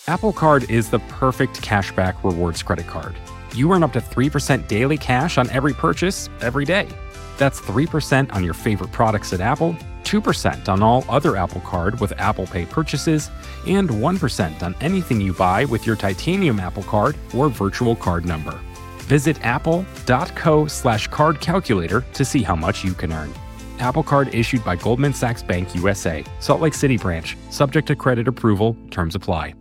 Apple Card is the perfect cashback rewards credit card. You earn up to 3% daily cash on every purchase every day. That's 3% on your favorite products at Apple, 2% on all other Apple Card with Apple Pay purchases, and 1% on anything you buy with your titanium Apple Card or virtual card number. Visit apple.co/card calculator to see how much you can earn. Apple Card issued by Goldman Sachs Bank USA, Salt Lake City branch, subject to credit approval, terms apply.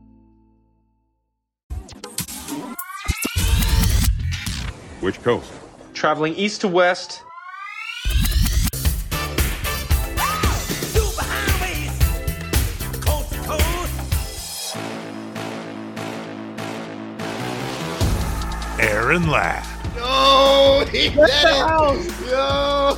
Which coast? Traveling east to west. Aaron Ladd. Yo, he did it. Yo.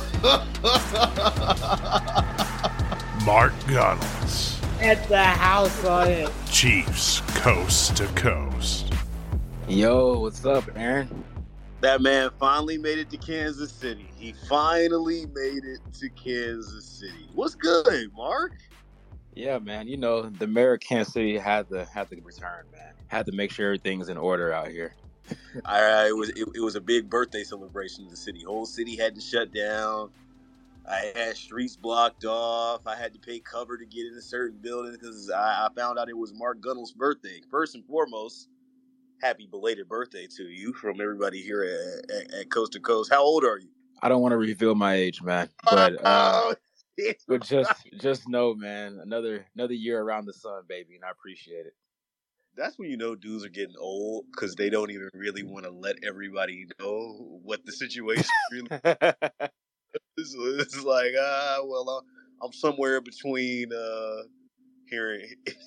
Mark Gunnels. At the house on it. Chiefs coast to coast. Yo, what's up, Aaron? That man finally made it to Kansas City. He finally made it to Kansas City. What's good, Mark? Yeah, man. You know, the mayor of Kansas City had to return, man. Had to make sure everything's in order out here. It was a big birthday celebration in the city. Whole city had to shut down. I had streets blocked off. I had to pay cover to get in a certain building because I found out it was Mark Gunnels' birthday. First and foremost, happy belated birthday to you from everybody here at Coast to Coast. How old are you? I don't want to reveal my age, man, but just know, man, another year around the sun, baby, and I appreciate it. That's when you know dudes are getting old because they don't even really want to let everybody know what the situation really is. It's like, I'm somewhere between here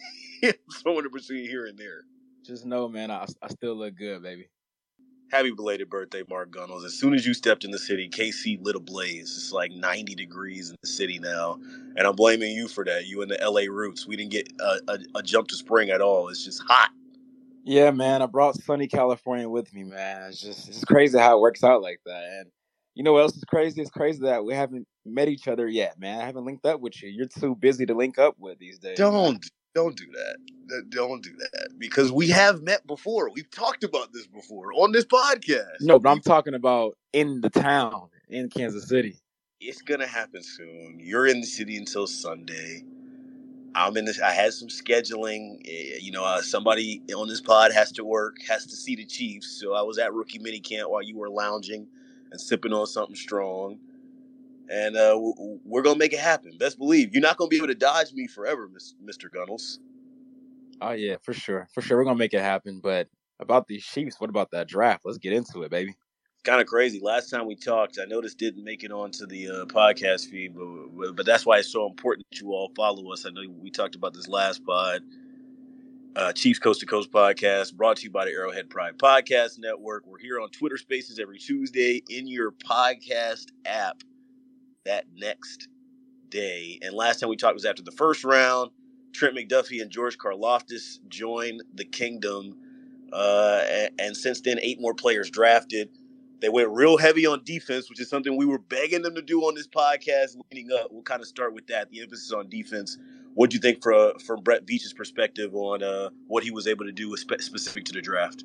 and there. Just know, man, I still look good, baby. Happy belated birthday, Mark Gunnels. As soon as you stepped in the city, KC lit ablaze. It's like 90 degrees in the city now. And I'm blaming you for that. You and the LA roots. We didn't get a jump to spring at all. It's just hot. Yeah, man. I brought sunny California with me, man. It's crazy how it works out like that. And you know what else is crazy? It's crazy that we haven't met each other yet, man. I haven't linked up with you. You're too busy to link up with these days. Don't do that. Don't do that. Because we have met before. We've talked about this before on this podcast. No, but I'm talking about in the town, in Kansas City. It's going to happen soon. You're in the city until Sunday. I had some scheduling. Somebody on this pod has to see the Chiefs. So I was at rookie minicamp while you were lounging and sipping on something strong. And we're going to make it happen. Best believe. You're not going to be able to dodge me forever, Mr. Gunnels. Oh, yeah, for sure. For sure, we're going to make it happen. But about these Chiefs, what about that draft? Let's get into it, baby. Kind of crazy. Last time we talked, I know this didn't make it onto the podcast feed, but that's why it's so important that you all follow us. I know we talked about this last pod. Chiefs Coast to Coast podcast, brought to you by the Arrowhead Pride Podcast Network. We're here on Twitter Spaces every Tuesday in your podcast app that next day. And last time we talked was after the first round. Trent McDuffie and George Karlaftis joined the kingdom. And since then, 8 more players drafted. They went real heavy on defense, which is something we were begging them to do on this podcast leading up. We'll kind of start with that, the emphasis on defense. What do you think from Brett Veach's perspective on what he was able to do specific to the draft?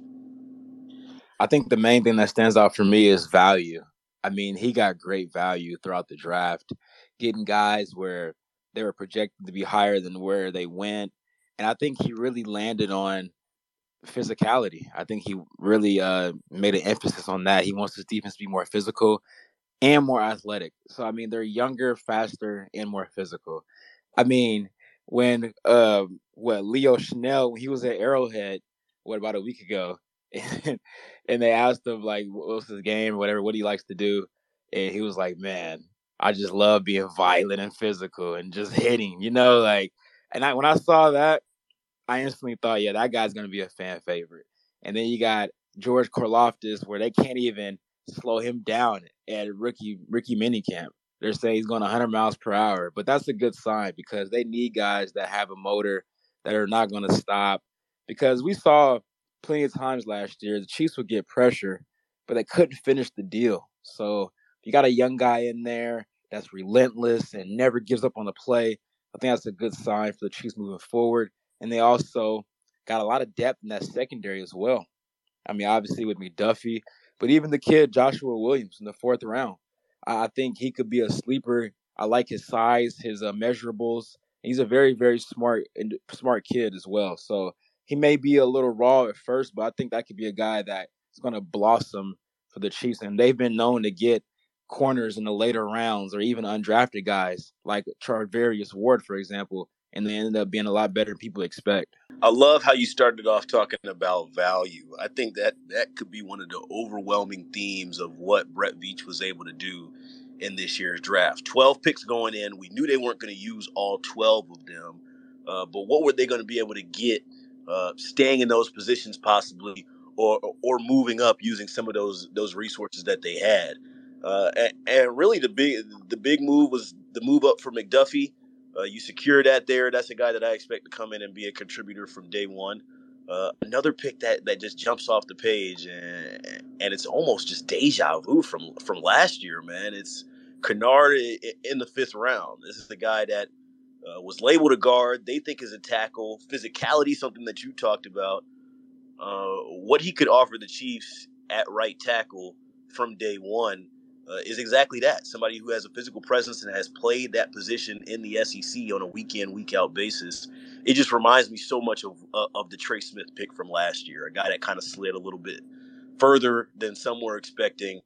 I think the main thing that stands out for me is value. I mean, he got great value throughout the draft, getting guys where they were projected to be higher than where they went. And I think he really landed on physicality. I think he really made an emphasis on that. He wants his defense to be more physical and more athletic. So, I mean, they're younger, faster, and more physical. I mean, when Leo Chanel, when he was at Arrowhead, about a week ago, and they asked him, like, what's his game or whatever, what he likes to do, and he was like, man, I just love being violent and physical and just hitting, when I saw that, I instantly thought, yeah, that guy's going to be a fan favorite. And then you got George Karlaftis, where they can't even slow him down at rookie minicamp. They're saying he's going 100 miles per hour. But that's a good sign because they need guys that have a motor that are not going to stop. Because we saw plenty of times last year, the Chiefs would get pressure, but they couldn't finish the deal. So if you got a young guy in there that's relentless and never gives up on the play, I think that's a good sign for the Chiefs moving forward. And they also got a lot of depth in that secondary as well. I mean, obviously with McDuffie, but even the kid Joshua Williams in the 4th round, I think he could be a sleeper. I like his size, his measurables. He's a very, very smart kid as well. So he may be a little raw at first, but I think that could be a guy that is going to blossom for the Chiefs. And they've been known to get corners in the later rounds or even undrafted guys like Charvarius Ward, for example, and they ended up being a lot better than people expect. I love how you started off talking about value. I think that could be one of the overwhelming themes of what Brett Veach was able to do in this year's draft. 12 picks going in. We knew they weren't going to use all 12 of them, but what were they going to be able to get staying in those positions possibly or moving up using some of those resources that they had? And really the big move was the move up for McDuffie. You secure that there. That's a guy that I expect to come in and be a contributor from day one. Another pick that just jumps off the page, and it's almost just deja vu from last year, man. It's Kennard in the 5th round. This is the guy that was labeled a guard. They think is a tackle. Physicality, something that you talked about. What he could offer the Chiefs at right tackle from day one is exactly that. Somebody who has a physical presence and has played that position in the SEC on a week-in, week-out basis. It just reminds me so much of the Trey Smith pick from last year, a guy that kind of slid a little bit further than some were expecting.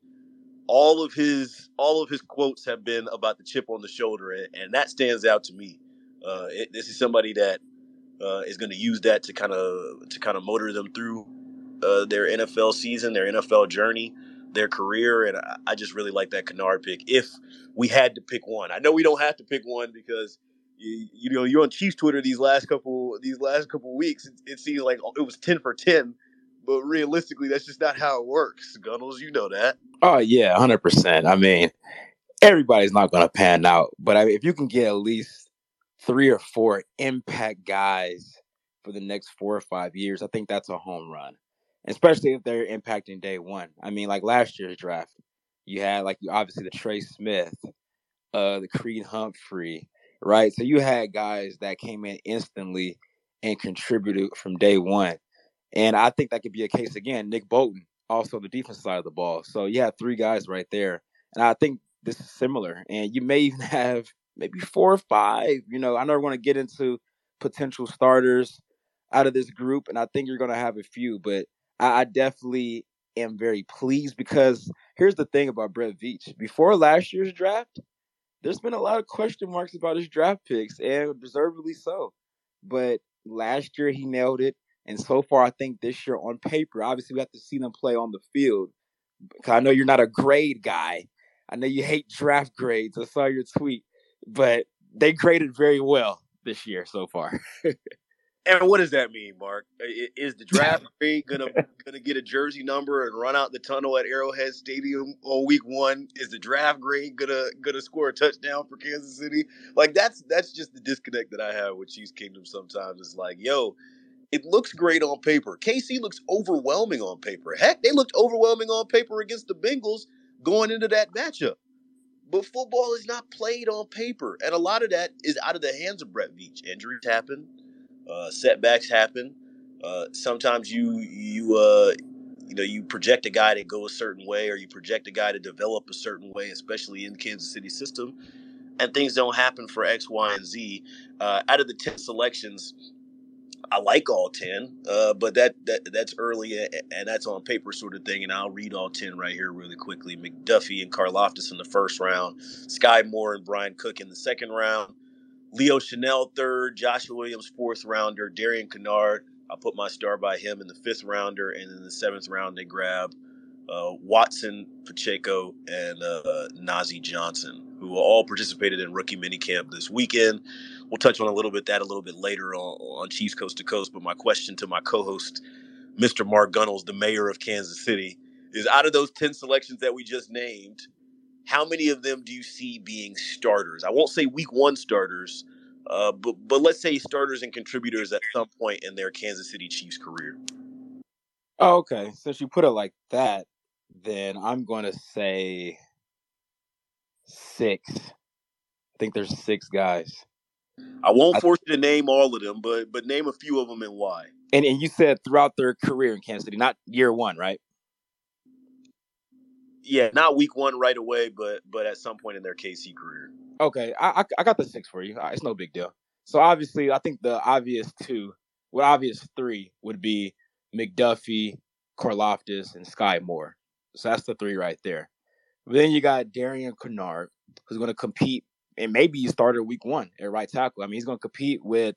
All of his quotes have been about the chip on the shoulder, and that stands out to me. This is somebody that is going to use that to kind of motor them through their NFL season, their NFL journey, their career, and I just really like that Kennard pick. If we had to pick one, I know we don't have to pick one because you know you're on Chiefs Twitter these last couple weeks. It seems like it was 10 for 10, but realistically, that's just not how it works. Gunnels, you know that. Oh yeah, 100%. I mean, everybody's not going to pan out, but I mean, if you can get at least 3 or 4 impact guys for the next 4 or 5 years, I think that's a home run. Especially if they're impacting day one. I mean, like last year's draft, you had obviously the Trey Smith, the Creed Humphrey, right? So you had guys that came in instantly and contributed from day one. And I think that could be a case again. Nick Bolton, also the defensive side of the ball. So you have 3 guys right there. And I think this is similar. And you may even have maybe 4 or 5. You know, I know we're going to get into potential starters out of this group, and I think you're going to have a few, but I definitely am very pleased because here's the thing about Brett Veach. Before last year's draft, there's been a lot of question marks about his draft picks, and deservedly so. But last year he nailed it, and so far I think this year on paper, obviously we have to see them play on the field. Because I know you're not a grade guy. I know you hate draft grades. I saw your tweet, but they graded very well this year so far. And what does that mean, Mark? Is the draft grade gonna get a jersey number and run out the tunnel at Arrowhead Stadium on week 1? Is the draft grade gonna score a touchdown for Kansas City? Like that's just the disconnect that I have with Chiefs Kingdom sometimes. It's like, yo, it looks great on paper. KC looks overwhelming on paper. Heck, they looked overwhelming on paper against the Bengals going into that matchup. But football is not played on paper, and a lot of that is out of the hands of Brett Veach. Injuries happen. Setbacks happen. Sometimes you project a guy to go a certain way, or you project a guy to develop a certain way, especially in the Kansas City system, and things don't happen for X, Y, and Z. Out of the 10 selections, I like all 10, but that's early and that's on paper sort of thing. And I'll read all 10 right here really quickly. McDuffie and Karlaftis in the 1st round, Sky Moore and Brian Cook in the 2nd round. Leo Chanel 3rd, Joshua Williams 4th rounder, Darian Kennard, I'll put my star by him in the 5th rounder, and in the 7th round they grab Watson, Pacheco, and Nazeeh Johnson, who all participated in rookie minicamp this weekend. We'll touch on a little bit later on Chiefs Coast to Coast, but my question to my co-host, Mr. Mark Gunnels, the mayor of Kansas City, is out of those 10 selections that we just named, how many of them do you see being starters? I won't say week 1 starters, but let's say starters and contributors at some point in their Kansas City Chiefs career. Oh, okay. Since you put it like that, then I'm going to say 6. I think there's 6 guys. I won't force you to name all of them, but name a few of them and why. And you said throughout their career in Kansas City, not year one, right? Yeah, not week one right away, but at some point in their KC career. Okay, I got the 6 for you. It's no big deal. So obviously, I think the obvious three would be McDuffie, Karlaftis, and Sky Moore. So that's the 3 right there. But then you got Darian Kennard, who's going to compete, and maybe he started week 1 at right tackle. I mean, he's going to compete with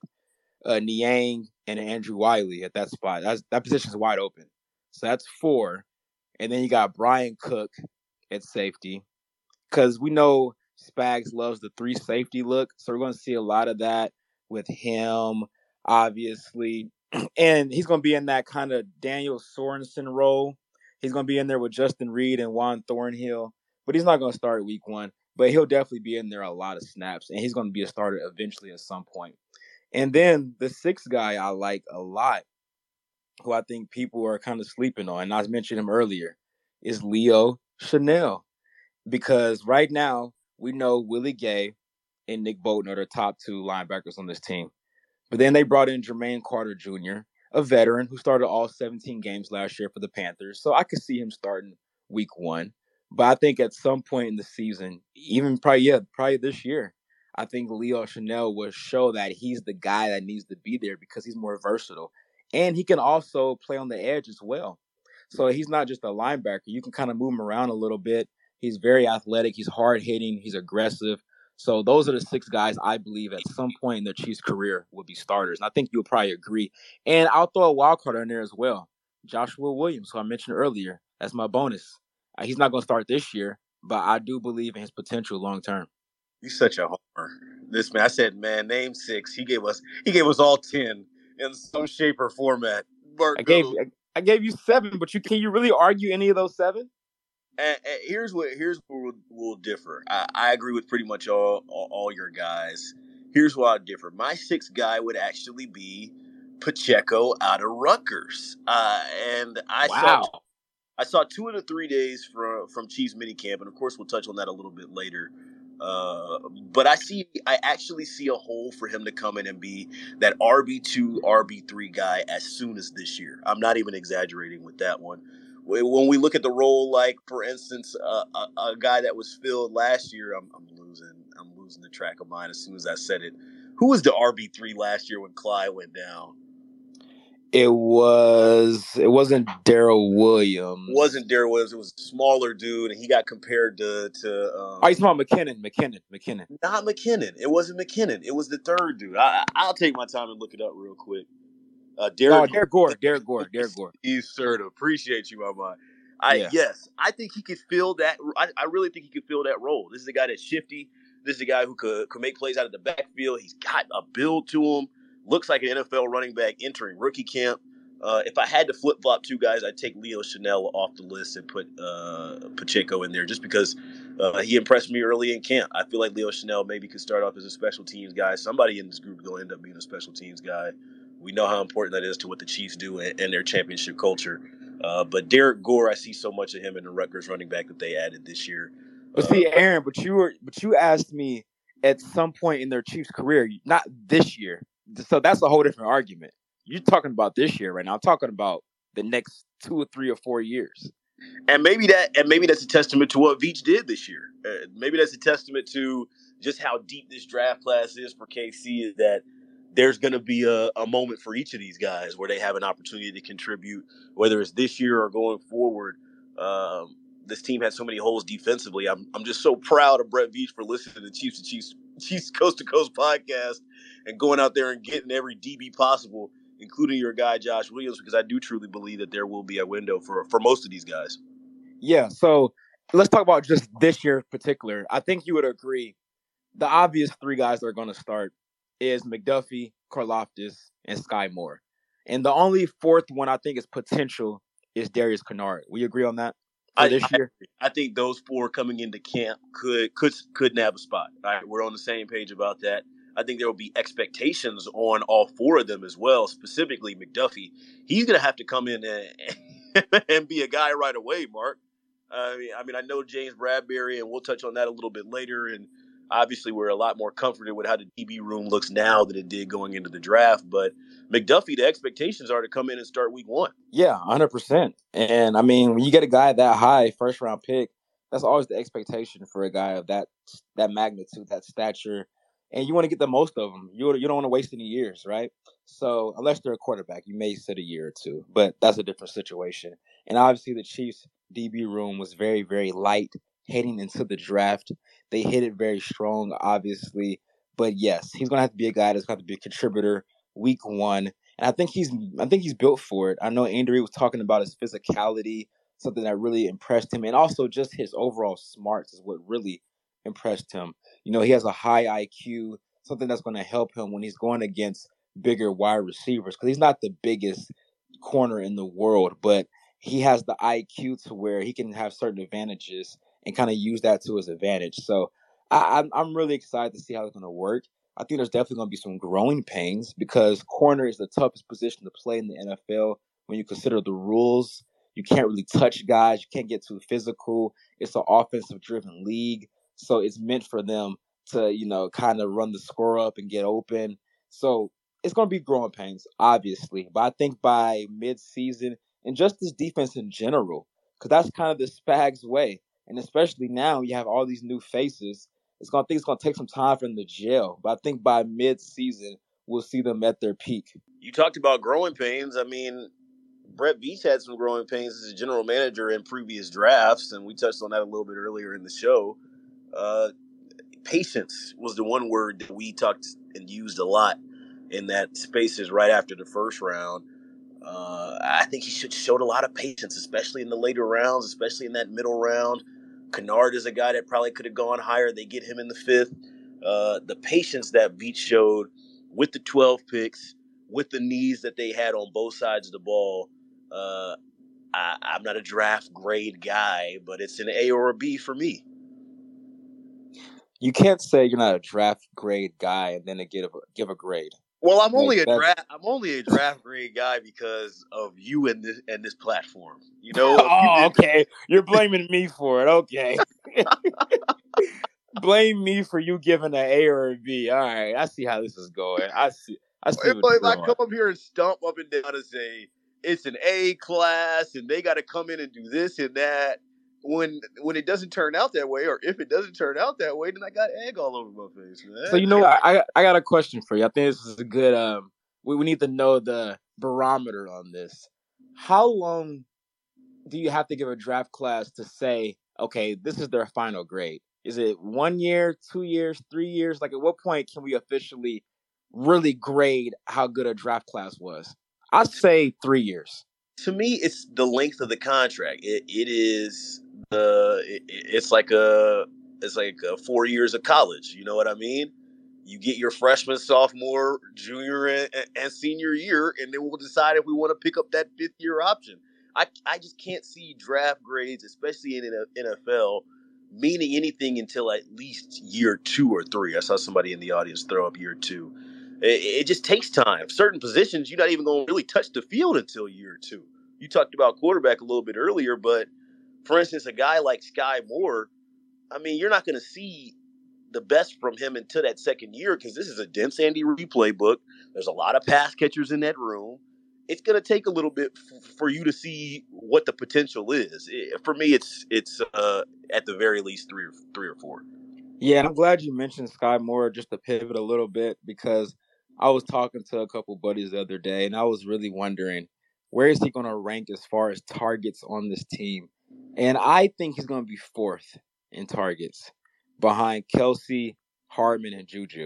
Niang and Andrew Wiley at that spot. That position is wide open. So that's 4. And then you got Brian Cook at safety, because we know Spags loves the 3 safety look. So we're going to see a lot of that with him, obviously. And he's going to be in that kind of Daniel Sorensen role. He's going to be in there with Justin Reed and Juan Thornhill. But he's not going to start week 1. But he'll definitely be in there a lot of snaps. And he's going to be a starter eventually at some point. And then the 6th guy I like a lot, who I think people are kind of sleeping on, and I mentioned him earlier, is Leo Chanel. Because right now, we know Willie Gay and Nick Bolton are the top 2 linebackers on this team. But then they brought in Jermaine Carter Jr., a veteran who started all 17 games last year for the Panthers. So I could see him starting week 1. But I think at some point in the season, even probably this year, I think Leo Chanel will show that he's the guy that needs to be there because he's more versatile. And he can also play on the edge as well. So he's not just a linebacker. You can kind of move him around a little bit. He's very athletic. He's hard-hitting. He's aggressive. So those are the 6 guys I believe at some point in their Chiefs career will be starters. And I think you'll probably agree. And I'll throw a wild card in there as well. Joshua Williams, who I mentioned earlier. That's my bonus. He's not going to start this year, but I do believe in his potential long-term. You're such a homer. This man, I said, man, name 6. He gave us all 10 in some shape or format. I gave you 7, but can you really argue any of those 7? And here's where we'll differ. I agree with pretty much all your guys. Here's where I differ. My 6th guy would actually be Pacheco out of Rutgers. And I saw 2 of the 3 days from Chiefs minicamp, and of course we'll touch on that a little bit later. But I actually see a hole for him to come in and be that RB2, RB3 guy as soon as this year. I'm not even exaggerating with that one. When we look at the role, like for instance, a guy that was filled last year, I'm losing the track of mine as soon as I said it. Who was the RB3 last year when Clyde went down? It wasn't Darrell Williams. It wasn't Darrell Williams. It was a smaller dude, and he got compared to he's talking about McKinnon. Not McKinnon. It wasn't McKinnon. It was the 3rd dude. I'll take my time and look it up real quick. Derek Gore. He's sir. Appreciate you, my man. Yes, I think he could fill that. I really think he could fill that role. This is a guy that's shifty. This is a guy who could make plays out of the backfield. He's got a build to him. Looks like an NFL running back entering rookie camp. If I had to flip-flop 2 guys, I'd take Leo Chanel off the list and put Pacheco in there just because he impressed me early in camp. I feel like Leo Chanel maybe could start off as a special teams guy. Somebody in this group is going to end up being a special teams guy. We know how important that is to what the Chiefs do and their championship culture. But Derek Gore, I see so much of him in the Rutgers running back that they added this year. But see, Aaron, but you asked me at some point in their Chiefs career, not this year. So that's a whole different argument. You're talking about this year right now. I'm talking about the next 2 or 3 or 4 years. And maybe that's a testament to what Veach did this year. Maybe that's a testament to just how deep this draft class is for KC, is that there's going to be a moment for each of these guys where they have an opportunity to contribute, whether it's this year or going forward. This team had so many holes defensively. I'm just so proud of Brett Veach for listening to Chiefs Coast to Coast podcast and going out there and getting every DB possible, including your guy Josh Williams, because I do truly believe that there will be a window for most of these guys. Yeah, so let's talk about just this year in particular. I think you would agree the obvious 3 guys that are going to start is McDuffie, Karlaftis, and Sky Moore. And the only 4th one I think is potential is Darius Kennard. We agree on that for this year? I think those 4 coming into camp could nab a spot. All right, we're on the same page about that. I think there will be expectations on all 4 of them as well, specifically McDuffie. He's going to have to come in and be a guy right away, Mark. I mean, I know James Bradbury, and we'll touch on that a little bit later, and Obviously, we're a lot more comforted with how the DB room looks now than it did going into the draft. But McDuffie, the expectations are to come in and start week 1. Yeah, 100%. And I mean, when you get a guy that high, first round pick, that's always the expectation for a guy of that magnitude, that stature, and you want to get the most of them. You don't want to waste any years, right? So unless they're a quarterback, you may sit a year or two, but that's a different situation. And obviously, the Chiefs' DB room was very, very light heading into the draft. They hit it very strong, obviously, but yes, he's going to have to be a guy that's going to be a contributor week 1. And I think he's built for it. I know Andrew was talking about his physicality, something that really impressed him, and also just his overall smarts is what really impressed him. You know, he has a high IQ, something that's going to help him when he's going against bigger wide receivers, because he's not the biggest corner in the world, but he has the IQ to where he can have certain advantages and kind of use that to his advantage. So I'm really excited to see how it's going to work. I think there's definitely going to be some growing pains because corner is the toughest position to play in the NFL when you consider the rules. You can't really touch guys. You can't get too physical. It's an offensive-driven league. So it's meant for them to, you know, kind of run the score up and get open. So it's going to be growing pains, obviously. But I think by mid-season, and just this defense in general, because that's kind of the Spags way. And especially now you have all these new faces. I think it's going to take some time for them to gel. But I think by mid-season, we'll see them at their peak. You talked about growing pains. I mean, Brett Veach had some growing pains as a general manager in previous drafts, and we touched on that a little bit earlier in the show. Patience was the one word that we talked and used a lot in that spaces right after the first round. I think he showed a lot of patience, especially in the later rounds, especially in that middle round. Kennard is a guy that probably could have gone higher. They get him in the 5th. The patience that Veach showed with the 12 picks, with the needs that they had on both sides of the ball. I'm not a draft grade guy, but it's an A or a B for me. You can't say you're not a draft grade guy and then give a grade. Well, I'm only a draft grade guy because of you and this platform. You know. Oh, okay. You're blaming me for it. Okay. Blame me for you giving an A or a B. All right, I see how this is going. I see. If I come up here and stomp up and down and say it's an A class and they got to come in and do this and that, when it doesn't turn out that way, or if it doesn't turn out that way, then I got egg all over my face, man. So you know what? I got a question for you. I think this is a good. We need to know the barometer on this. How long do you have to give a draft class to say, okay, this is their final grade? Is it 1 year, 2 years, 3 years? Like, at what point can we officially really grade how good a draft class was? I'd say 3 years. To me, it's the length of the contract. It's like 4 years of college. You know what I mean? You get your freshman, sophomore, junior, and senior year, and then we'll decide if we want to pick up that 5th year option. I just can't see draft grades, especially in the NFL, meaning anything until at least year 2 or 3. I saw somebody in the audience throw up year 2. It just takes time. Certain positions, you're not even going to really touch the field until year 2. You talked about quarterback a little bit earlier, but for instance, a guy like Sky Moore, I mean, you're not going to see the best from him until that 2nd year because this is a dense Andy Reid playbook. There's a lot of pass catchers in that room. It's going to take a little bit for you to see what the potential is. For me, it's at the very least 3 or 4. Yeah, and I'm glad you mentioned Sky Moore just to pivot a little bit because I was talking to a couple buddies the other day, and I was really wondering, where is he going to rank as far as targets on this team? And I think he's going to be 4th in targets behind Kelsey, Hardman, and Juju.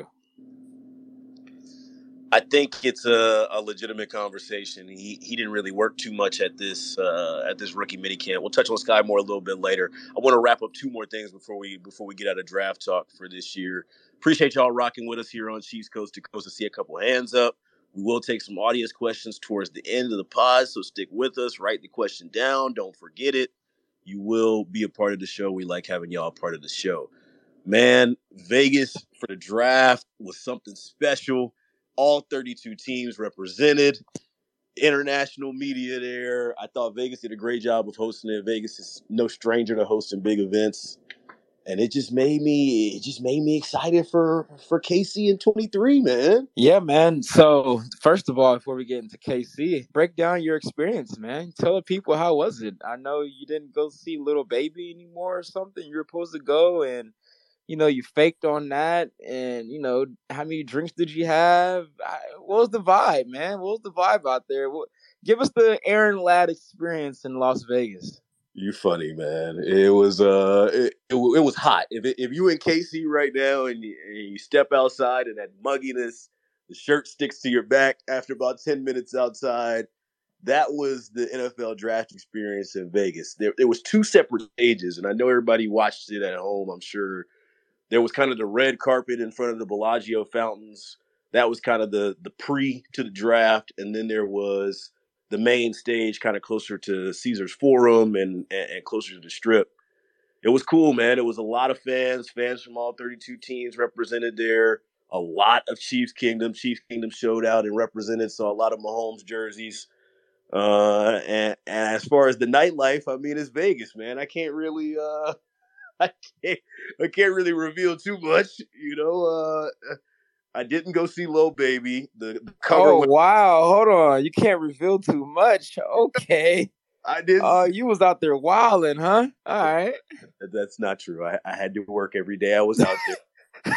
I think it's a legitimate conversation. He didn't really work too much at this rookie minicamp. We'll touch on Sky Moore a little bit later. I want to wrap up 2 more things before we get out of draft talk for this year. Appreciate y'all rocking with us here on Chiefs Coast to Coast. I see a couple of hands up. We will take some audience questions towards the end of the pod, so stick with us. Write the question down. Don't forget it. You will be a part of the show. We like having y'all a part of the show. Man, Vegas for the draft was something special. All 32 teams represented. International media there. I thought Vegas did a great job of hosting it. Vegas is no stranger to hosting big events. and it just made me excited for KC in 23, man. Yeah, man. So first of all, before we get into KC, break down your experience, man. Tell the people, how was it? I know you didn't go see Little Baby anymore or something. You were supposed to go, and you faked on that. And how many drinks did you have? What was the vibe, man? What was the vibe out there? Give us the Aaron Ladd experience in Las Vegas. You funny, man. It was it was hot. If you in KC right now and you step outside and that mugginess, the shirt sticks to your back after about 10 minutes outside. That was the NFL draft experience in Vegas. There was two separate stages, and I know everybody watched it at home. I'm sure there was kind of the red carpet in front of the Bellagio fountains. That was kind of the pre to the draft, and then there was the main stage kind of closer to Caesars Forum and closer to the Strip. It was cool, man. It was a lot of fans from all 32 teams represented there. A lot of Chiefs Kingdom. Chiefs Kingdom showed out and represented, so a lot of Mahomes jerseys. And as far as the nightlife, I mean, it's Vegas, man. I can't really I can't really reveal too much, I didn't go see Lil Baby. The cover. Oh, wow. Hold on. You can't reveal too much. Okay. I didn't. You was out there wilding, huh? All right. That's not true. I had to work every day I was out there.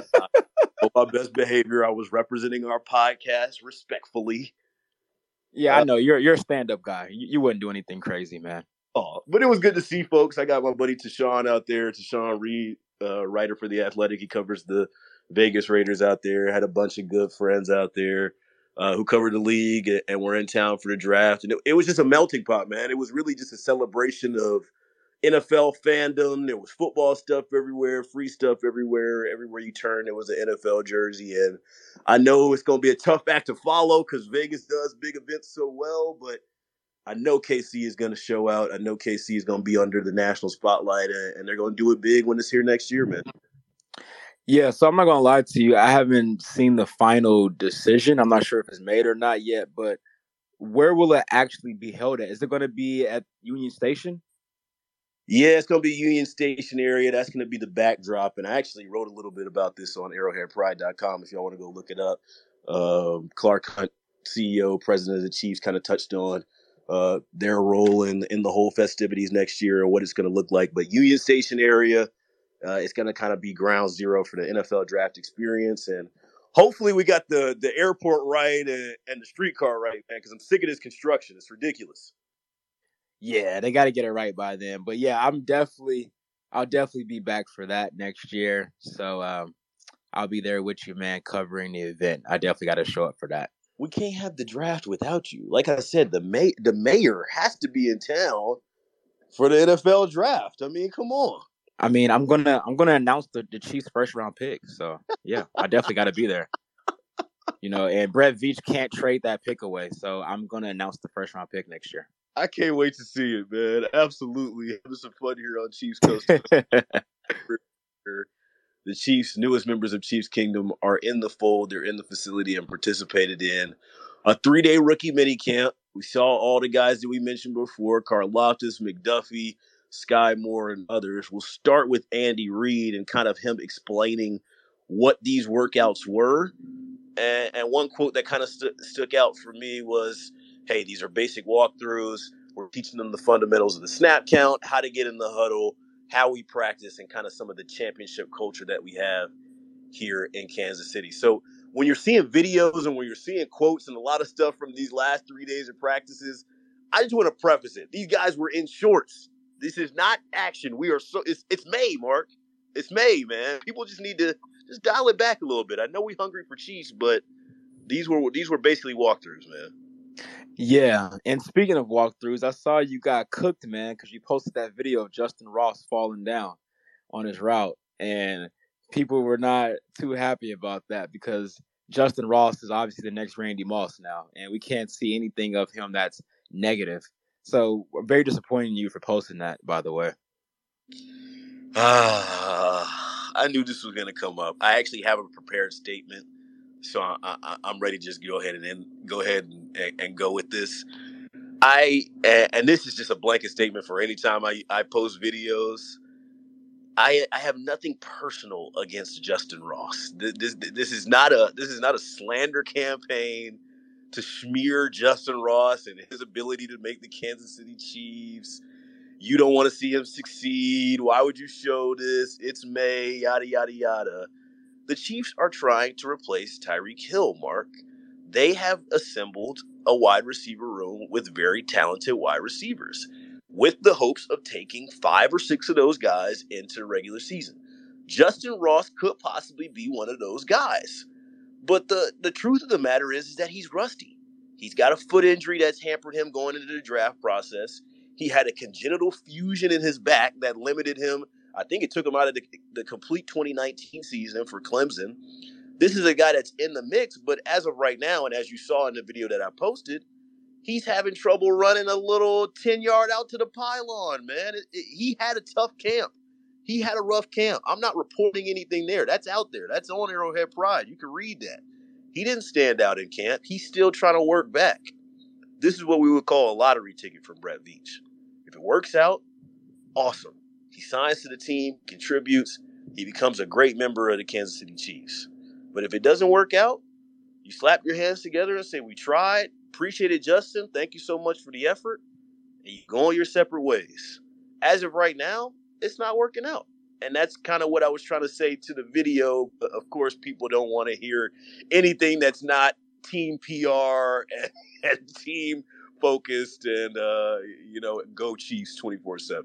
On my best behavior, I was representing our podcast respectfully. Yeah, I know. You're a stand-up guy. You wouldn't do anything crazy, man. Oh, but it was good to see folks. I got my buddy Tashawn out there. Tashawn Reed, writer for The Athletic. He covers the Vegas Raiders out there. Had a bunch of good friends out there who covered the league and were in town for the draft. And it was just a melting pot, man. It was really just a celebration of NFL fandom. There was football stuff everywhere, free stuff everywhere. Everywhere you turn, there was an NFL jersey. And I know it's going to be a tough act to follow because Vegas does big events so well, but I know KC is going to show out. I know KC is going to be under the national spotlight, and they're going to do it big when it's here next year, man. Yeah, so I'm not going to lie to you. I haven't seen the final decision. I'm not sure if it's made or not yet, but where will it actually be held at? Is it going to be at Union Station? Yeah, it's going to be Union Station area. That's going to be the backdrop, and I actually wrote a little bit about this on arrowheadpride.com if y'all want to go look it up. Clark Hunt, CEO, president of the Chiefs, kind of touched on their role in the whole festivities next year and what it's going to look like. But Union Station area, it's going to kind of be ground zero for the NFL draft experience. And hopefully we got the airport right and the streetcar right, man, because I'm sick of this construction. It's ridiculous. Yeah, they got to get it right by then. But yeah, I'll definitely be back for that next year. So I'll be there with you, man, covering the event. I definitely got to show up for that. We can't have the draft without you. Like I said, the mayor has to be in town for the NFL draft. I mean, come on. I mean, I'm gonna announce the Chiefs' first round pick. So yeah, I definitely got to be there. And Brett Veach can't trade that pick away. So I'm gonna announce the first round pick next year. I can't wait to see it, man. Absolutely, having some fun here on Chiefs Coast. The Chiefs, newest members of Chiefs Kingdom, are in the fold. They're in the facility and participated in a 3-day rookie mini camp. We saw all the guys that we mentioned before: Karlaftis, McDuffie, Sky Moore, and others. We'll start with Andy Reid and kind of him explaining what these workouts were. And one quote that kind of stuck out for me was, hey, these are basic walkthroughs. We're teaching them the fundamentals of the snap count, how to get in the huddle, how we practice, and kind of some of the championship culture that we have here in Kansas City. So when you're seeing videos and when you're seeing quotes and a lot of stuff from these last 3 days of practices, I just want to preface it. These guys were in shorts. This is not action. It's May, Mark. It's May, man. People just need to just dial it back a little bit. I know we're hungry for Chiefs, but these were basically walkthroughs, man. Yeah, and speaking of walkthroughs, I saw you got cooked, man, because you posted that video of Justin Ross falling down on his route, and people were not too happy about that because Justin Ross is obviously the next Randy Moss now, and we can't see anything of him that's negative. So we're very disappointed in you for posting that, by the way. I knew this was going to come up. I actually have a prepared statement. So I'm ready to just go ahead and go with this. And this is just a blanket statement for any time I post videos. I have nothing personal against Justin Ross. This is not a slander campaign to smear Justin Ross and his ability to make the Kansas City Chiefs. You don't want to see him succeed. Why would you show this? It's May, yada, yada, yada. The Chiefs are trying to replace Tyreek Hill, Mark. They have assembled a wide receiver room with very talented wide receivers, with the hopes of taking 5 or 6 of those guys into the regular season. Justin Ross could possibly be one of those guys. But the truth of the matter is that he's rusty. He's got a foot injury that's hampered him going into the draft process. He had a congenital fusion in his back that limited him. I think it took him out of the complete 2019 season for Clemson. This is a guy that's in the mix, but as of right now, and as you saw in the video that I posted, he's having trouble running a little 10-yard out to the pylon, man. He had a tough camp. He had a rough camp. I'm not reporting anything there. That's out there. That's on Arrowhead Pride. You can read that. He didn't stand out in camp. He's still trying to work back. This is what we would call a lottery ticket from Brett Veach. If it works out, awesome. He signs to the team, contributes. He becomes a great member of the Kansas City Chiefs. But if it doesn't work out, you slap your hands together and say, we tried. Appreciate it, Justin. Thank you so much for the effort. And you go on your separate ways. As of right now, it's not working out. And that's kind of what I was trying to say to the video. But of course, people don't want to hear anything that's not team PR and team focused and, go Chiefs 24/7.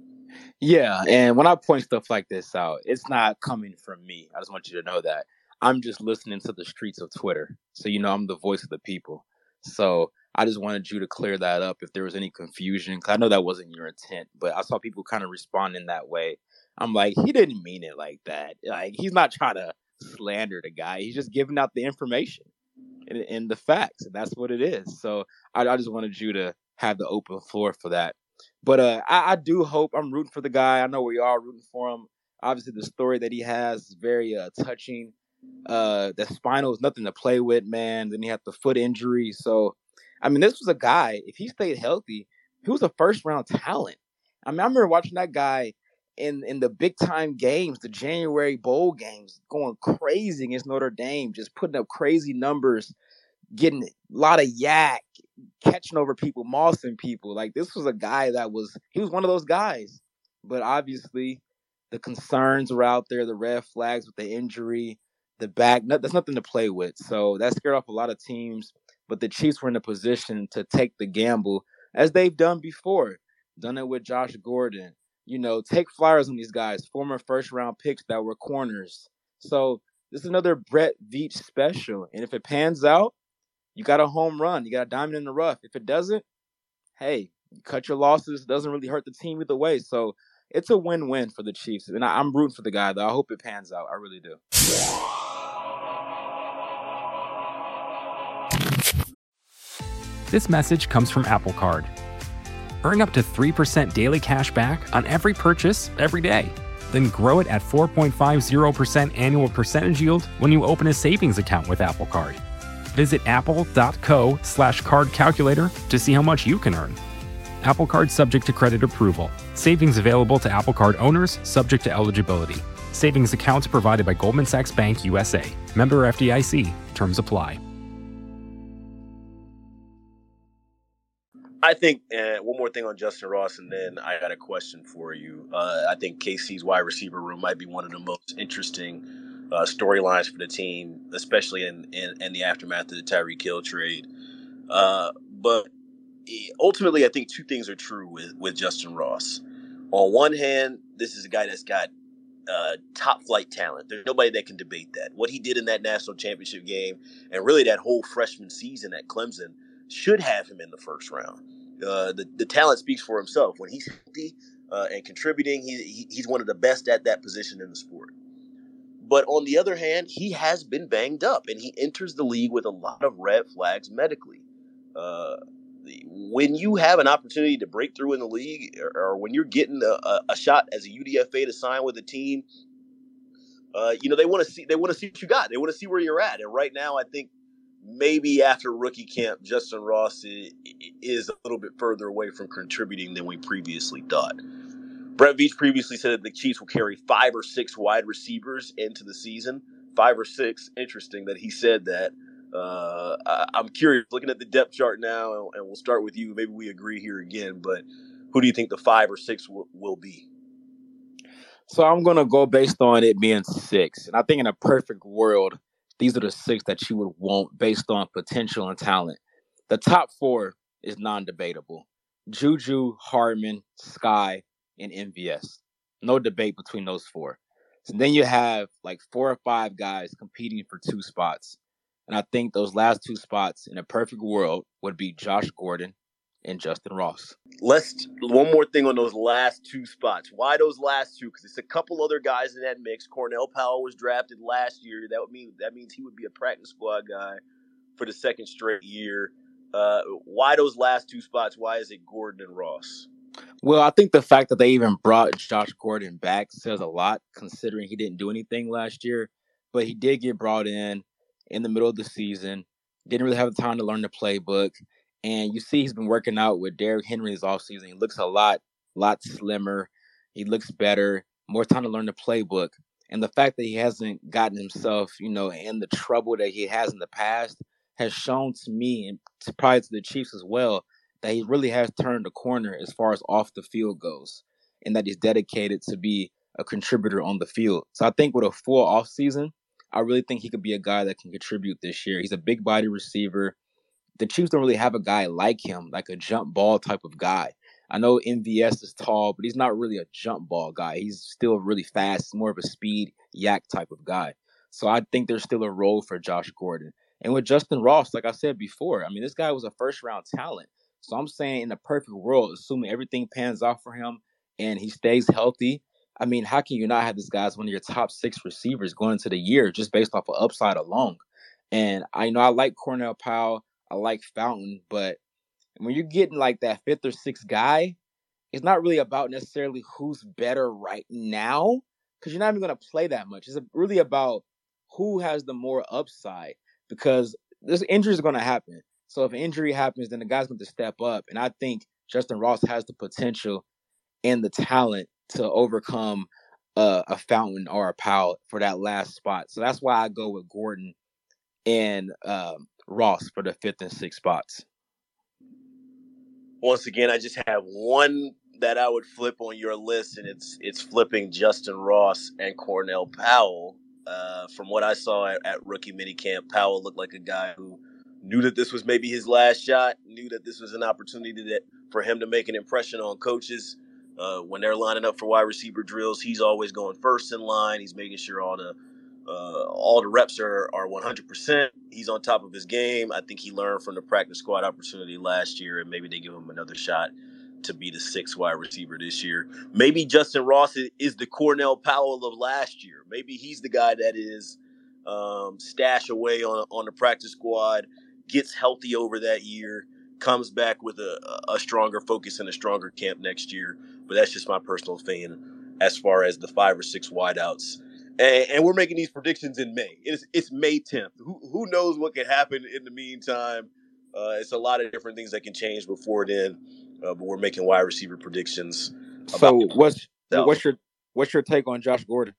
Yeah, and when I point stuff like this out, it's not coming from me. I just want you to know that. I'm just listening to the streets of Twitter. So, I'm the voice of the people. So I just wanted you to clear that up if there was any confusion. Because I know that wasn't your intent, but I saw people kind of respond in that way. I'm like, he didn't mean it like that. Like, he's not trying to slander the guy. He's just giving out the information and the facts. And that's what it is. So I just wanted you to have the open floor for that. But I do hope. I'm rooting for the guy. I know we are rooting for him. Obviously, the story that he has is very touching. The spinal is nothing to play with, man. Then he had the foot injury. So, this was a guy, if he stayed healthy, he was a first-round talent. I remember watching that guy in the big-time games, the January bowl games, going crazy against Notre Dame, just putting up crazy numbers, getting a lot of yak, catching over people, mossing people. Like, this was a guy he was one of those guys. But obviously, the concerns were out there, the red flags with the injury, the back. There's nothing to play with. So that scared off a lot of teams. But the Chiefs were in a position to take the gamble, as they've done before. Done it with Josh Gordon. Take flyers on these guys, former first-round picks that were corners. So this is another Brett Veach special. And if it pans out, you got a home run. You got a diamond in the rough. If it doesn't, hey, you cut your losses. It doesn't really hurt the team either way. So it's a win-win for the Chiefs. And I'm rooting for the guy, though. I hope it pans out. I really do. This message comes from Apple Card. Earn up to 3% daily cash back on every purchase every day. Then grow it at 4.50% annual percentage yield when you open a savings account with Apple Card. Visit apple.co/card calculator to see how much you can earn. Apple Card subject to credit approval. Savings available to Apple Card owners subject to eligibility. Savings accounts provided by Goldman Sachs Bank USA. Member FDIC. Terms apply. I think one more thing on Justin Ross, and then I got a question for you. I think KC's wide receiver room might be one of the most interesting storylines for the team, especially in the aftermath of the Tyreek Hill trade. But ultimately, I think two things are true with Justin Ross. On one hand, this is a guy that's got top flight talent. There's nobody that can debate that. What he did in that national championship game and really that whole freshman season at Clemson should have him in the first round. The talent speaks for himself. When he's healthy and contributing, he's one of the best at that position in the sport. But on the other hand, he has been banged up, and he enters the league with a lot of red flags medically. When you have an opportunity to break through in the league, or when you're getting a shot as a UDFA to sign with a team, they want to see what you got. They want to see where you're at. And right now, I think maybe after rookie camp, Justin Ross is a little bit further away from contributing than we previously thought. Brett Veach previously said that the Chiefs will carry 5 or 6 wide receivers into the season. 5 or 6. Interesting that he said that. I'm curious, looking at the depth chart now, and we'll start with you. Maybe we agree here again, but who do you think the 5 or 6 will be? So I'm going to go based on it being 6. And I think in a perfect world, these are the 6 that you would want based on potential and talent. The top 4 is non-debatable. Juju, Hardman, Sky, and MVS. No debate between those 4. So then you have like 4 or 5 guys competing for 2 spots. And I think those last 2 spots in a perfect world would be Josh Gordon and Justin Ross. One more thing on those last 2 spots. Why those last 2? Because it's a couple other guys in that mix. Cornell Powell was drafted last year. That means he would be a practice squad guy for the 2nd straight year. Why those last 2 spots? Why is it Gordon and Ross? Well, I think the fact that they even brought Josh Gordon back says a lot, considering he didn't do anything last year. But he did get brought in the middle of the season. Didn't really have the time to learn the playbook. And you see he's been working out with Derrick Henry this offseason. He looks a lot slimmer. He looks better, more time to learn the playbook. And the fact that he hasn't gotten himself, in the trouble that he has in the past has shown to me, and probably to the Chiefs as well, that he really has turned the corner as far as off the field goes, and that he's dedicated to be a contributor on the field. So I think with a full offseason, I really think he could be a guy that can contribute this year. He's a big body receiver. The Chiefs don't really have a guy like him, like a jump ball type of guy. I know MVS is tall, but he's not really a jump ball guy. He's still really fast, more of a speed yak type of guy. So I think there's still a role for Josh Gordon. And with Justin Ross, like I said before, I mean, this guy was a first-round talent. So I'm saying in the perfect world, assuming everything pans out for him and he stays healthy, I mean, how can you not have this guy as one of your top 6 receivers going into the year just based off of upside alone? And I like Cornell Powell. I like Fountain, but when you're getting like that 5th or 6th guy, it's not really about necessarily who's better right now, because you're not even going to play that much. It's really about who has the more upside, because there's injuries are going to happen. So if an injury happens, then the guy's going to step up. And I think Justin Ross has the potential and the talent to overcome a Fountain or a Powell for that last spot. So that's why I go with Gordon and Ross for the 5th and 6th spots. Once again, I just have one that I would flip on your list, and it's flipping Justin Ross and Cornell Powell. From what I saw at rookie minicamp, Powell looked like a guy who knew that this was maybe his last shot, knew that this was an opportunity for him to make an impression on coaches. When they're lining up for wide receiver drills, he's always going first in line. He's making sure all the reps are 100%. He's on top of his game. I think he learned from the practice squad opportunity last year, and maybe they give him another shot to be the 6th wide receiver this year. Maybe Justin Ross is the Cornell Powell of last year. Maybe he's the guy that is stashed away on the practice squad, gets healthy over that year, comes back with a stronger focus and a stronger camp next year. But that's just my personal opinion as far as the 5 or 6 wideouts. And we're making these predictions in May. It's May 10th. Who knows what can happen in the meantime? It's a lot of different things that can change before then. But we're making wide receiver predictions. So what's your take on Josh Gordon?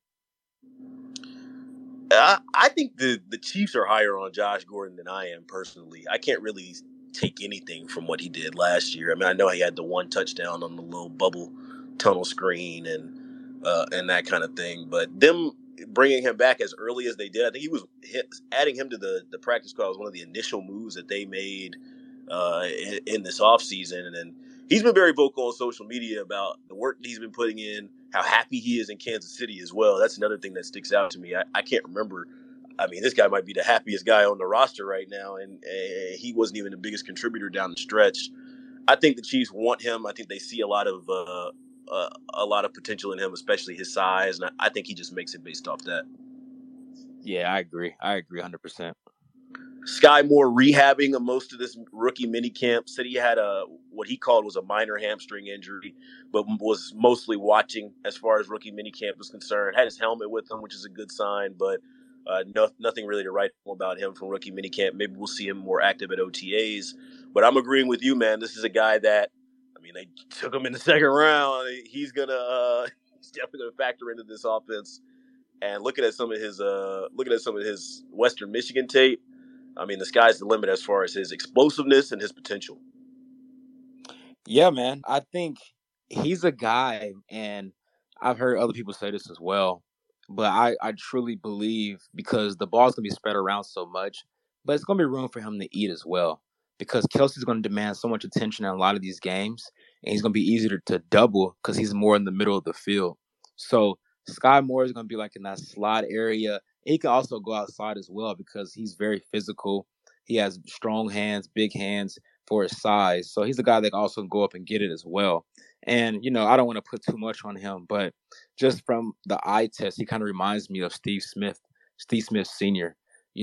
I think the Chiefs are higher on Josh Gordon than I am personally. I can't really take anything from what he did last year. I mean, I know he had the 1 touchdown on the little bubble tunnel screen and that kind of thing. But them bringing him back as early as they did, I think adding him to the practice squad was one of the initial moves that they made in this offseason. And then he's been very vocal on social media about the work that he's been putting in, how happy he is in Kansas City as well. That's another thing that sticks out to me. I can't remember. I mean, this guy might be the happiest guy on the roster right now, and he wasn't even the biggest contributor down the stretch. I think the Chiefs want him. I think they see a lot of potential in him, especially his size, and I think he just makes it based off that. Yeah, I agree 100%. Sky Moore rehabbing most of this rookie minicamp. Said he had what he called was a minor hamstring injury, but was mostly watching as far as rookie minicamp was concerned. Had his helmet with him, which is a good sign, but nothing really to write about him from rookie minicamp. Maybe we'll see him more active at OTAs. But I'm agreeing with you, man. This is a guy that I mean, they took him in the second round. He's definitely gonna factor into this offense. And looking at some of his Western Michigan tape, I mean, the sky's the limit as far as his explosiveness and his potential. Yeah, man. I think he's a guy, and I've heard other people say this as well, but I truly believe because the ball's going to be spread around so much, but it's going to be room for him to eat as well because Kelsey's going to demand so much attention in a lot of these games, and he's going to be easier to double because he's more in the middle of the field. So Sky Moore is going to be like in that slot area. He can also go outside as well because he's very physical. He has strong hands, big hands for his size. So he's a guy that can also go up and get it as well. And, I don't want to put too much on him, but just from the eye test, he kind of reminds me of Steve Smith Sr.,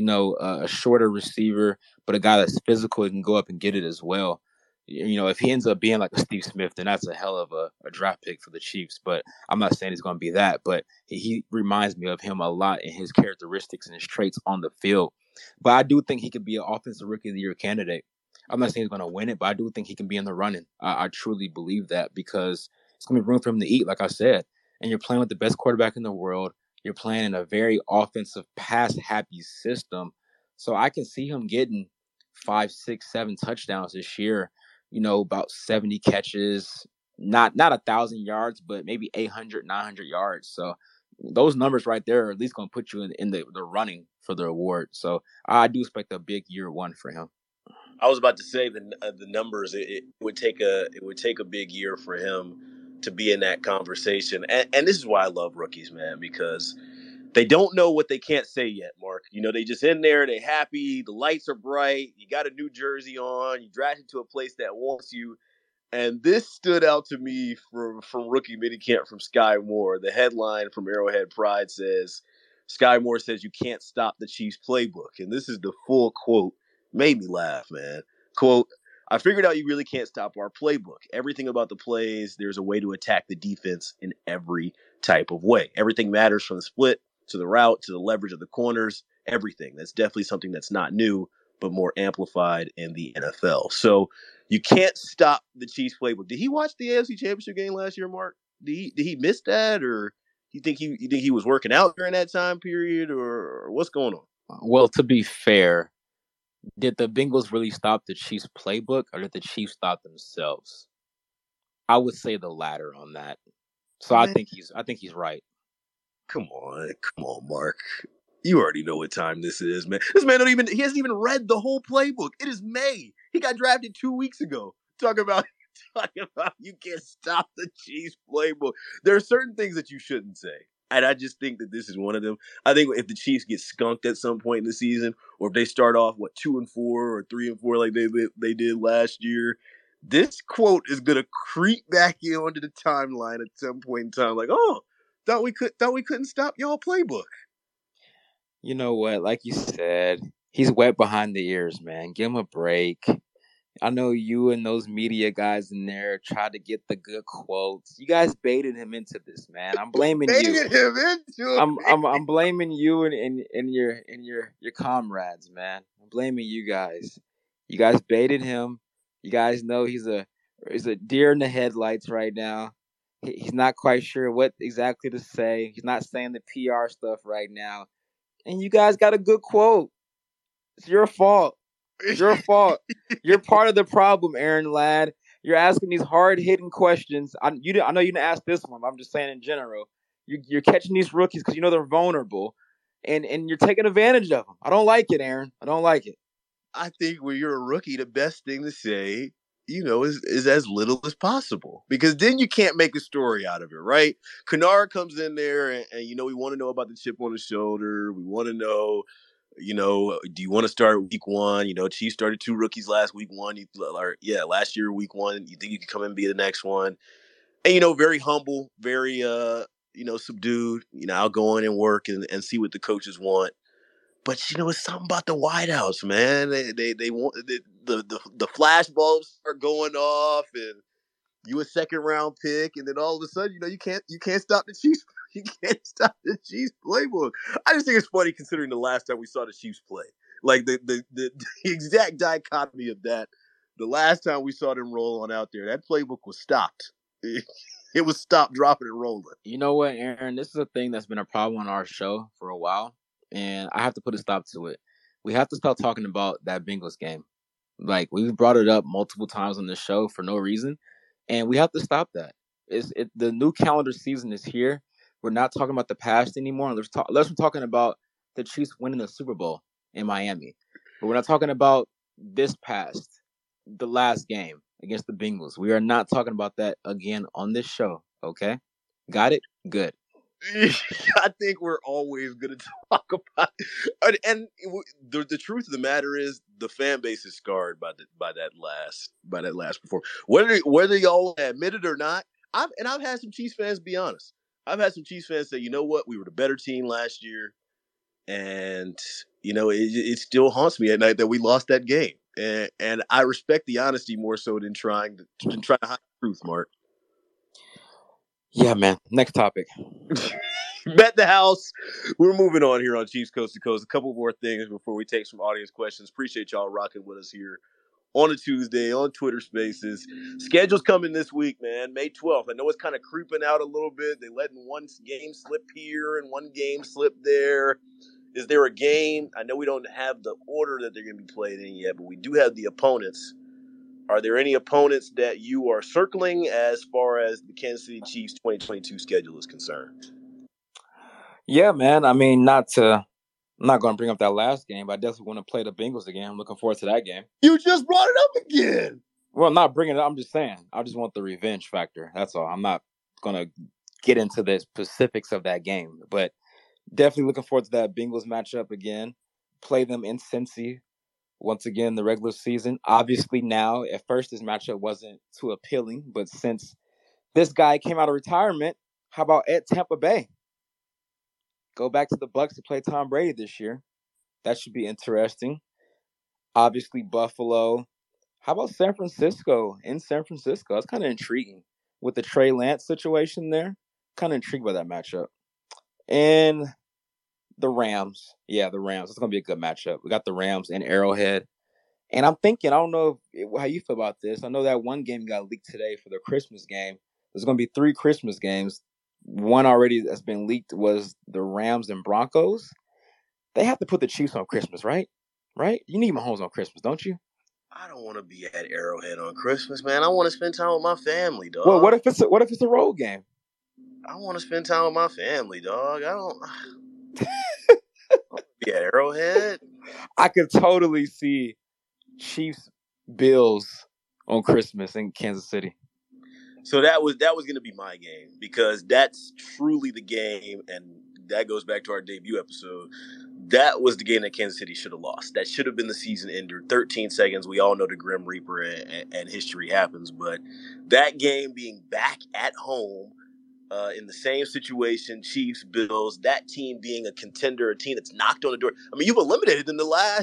a shorter receiver, but a guy that's physical and can go up and get it as well. If he ends up being like a Steve Smith, then that's a hell of a draft pick for the Chiefs. But I'm not saying he's going to be that, but he reminds me of him a lot in his characteristics and his traits on the field. But I do think he could be an offensive rookie of the year candidate. I'm not saying he's going to win it, but I do think he can be in the running. I truly believe that because it's going to be room for him to eat, like I said. And you're playing with the best quarterback in the world. You're playing in a very offensive, pass-happy system. So I can see him getting 5, 6, 7 touchdowns this year. About 70 catches, not 1,000 yards, but maybe 800, 900 yards. So those numbers right there are at least going to put you in the running for the award. So I do expect a big year one for him. I was about to say the numbers. It would take a big year for him to be in that conversation. And this is why I love rookies, man, because they don't know what they can't say yet, Mark. They just in there, they happy, the lights are bright, you got a new jersey on, you drafted to a place that wants you. And this stood out to me from rookie minicamp from Sky Moore. The headline from Arrowhead Pride says, Sky Moore says you can't stop the Chiefs playbook. And this is the full quote. Made me laugh, man. Quote, I figured out you really can't stop our playbook. Everything about the plays, there's a way to attack the defense in every type of way. Everything matters from the split to the route, to the leverage of the corners, everything. That's definitely something that's not new, but more amplified in the NFL. So you can't stop the Chiefs playbook. Did he watch the AFC Championship game last year, Mark? Did he miss that, or you think he was working out during that time period, or what's going on? Well, to be fair, did the Bengals really stop the Chiefs playbook, or did the Chiefs stop themselves? I would say the latter on that. So man, I think he's right. Come on, Mark. You already know what time this is, man. This man he hasn't even read the whole playbook. It is May. He got drafted 2 weeks ago. Talk about you can't stop the Chiefs playbook. There are certain things that you shouldn't say. And I just think that this is one of them. I think if the Chiefs get skunked at some point in the season, or if they start off 2-4 or 3-4 like they did last year, this quote is gonna creep back in onto the timeline at some point in time. Like, oh, thought we couldn't stop y'all playbook. You know what? Like you said, he's wet behind the ears, man. Give him a break. I know you and those media guys in there tried to get the good quotes. You guys baited him into this, man. I'm blaming you. Baited him into it. I'm blaming you and your comrades, man. I'm blaming you guys. You guys baited him. You guys know he's a deer in the headlights right now. He's not quite sure what exactly to say. He's not saying the PR stuff right now. And you guys got a good quote. It's your fault. It's your fault. You're part of the problem, Aaron Ladd. You're asking these hard-hitting questions. I know you didn't ask this one, but I'm just saying in general. You're catching these rookies because you know they're vulnerable, and you're taking advantage of them. I don't like it, Aaron. I don't like it. I think when you're a rookie, the best thing to say, is as little as possible, because then you can't make a story out of it, right? Kennard comes in there, and we want to know about the chip on the shoulder. We want to know, do you want to start week one? Chiefs started 2 rookies last week one. Last year week one. You think you could come in and be the next one? And very humble, very subdued. I'll go in and work and see what the coaches want. But it's something about the wideouts, man. They want the flash bulbs are going off, and you a second round pick, and then all of a sudden, you can't stop the Chiefs. You can't stop the Chiefs playbook. I just think it's funny considering the last time we saw the Chiefs play. Like the exact dichotomy of that the last time we saw them roll on out there, that playbook was stopped. It was stopped, dropping, and rolling. You know what, Aaron? This is a thing that's been a problem on our show for a while, and I have to put a stop to it. We have to stop talking about that Bengals game. Like, we've brought it up multiple times on the show for no reason, and we have to stop that. The new calendar season is here. We're not talking about the past anymore. Unless we're talking about the Chiefs winning the Super Bowl in Miami. But we're not talking about this past, the last game against the Bengals. We are not talking about that again on this show, okay? Got it? Good. I think we're always going to talk about it. And the truth of the matter is the fan base is scarred by that last performance. Whether y'all admit it or not, I've had some Chiefs fans be honest. I've had some Chiefs fans say, you know what, we were the better team last year, and it still haunts me at night that we lost that game. And I respect the honesty more so than trying to hide the truth, Mark. Yeah, man. Next topic. Bet the house. We're moving on here on Chiefs Coast to Coast. A couple more things before we take some audience questions. Appreciate y'all rocking with us here on a Tuesday on Twitter Spaces. Schedule's coming this week, man. May 12th. I know it's kind of creeping out a little bit. They're letting one game slip here and one game slip there. Is there a game? I know we don't have the order that they're going to be played in yet, but we do have the opponents. Are there any opponents that you are circling as far as the Kansas City Chiefs 2022 schedule is concerned? Yeah, man. I mean, I'm not going to bring up that last game, but I definitely want to play the Bengals again. I'm looking forward to that game. You just brought it up again. Well, I'm not bringing it up. I'm just saying. I just want the revenge factor. That's all. I'm not going to get into the specifics of that game, but definitely looking forward to that Bengals matchup again. Play them in Cincy once again the regular season. Obviously now, at first this matchup wasn't too appealing, but since this guy came out of retirement, how about at Tampa Bay? Go back to the Bucs to play Tom Brady this year. That should be interesting. Obviously Buffalo. How about San Francisco? In San Francisco, that's kind of intriguing with the Trey Lance situation there. Kind of intrigued by that matchup. And the Rams. Yeah, the Rams. It's going to be a good matchup. We got the Rams and Arrowhead. And I'm thinking, I don't know how you feel about this. I know that one game got leaked today for the Christmas game. There's going to be 3 Christmas games. One already that's been leaked was the Rams and Broncos. They have to put the Chiefs on Christmas, right? Right? You need Mahomes on Christmas, don't you? I don't want to be at Arrowhead on Christmas, man. I want to spend time with my family, dog. Well, what if it's a road game? I want to spend time with my family, dog. I don't be at Arrowhead. I could totally see Chiefs Bills on Christmas in Kansas City. So that was going to be my game because that's truly the game, and that goes back to our debut episode. That was the game that Kansas City should have lost. That should have been the season ender. 13 seconds. We all know the Grim Reaper and history happens, but that game being back at home in the same situation, Chiefs, Bills, that team being a contender, a team that's knocked on the door. I mean, you've eliminated them the last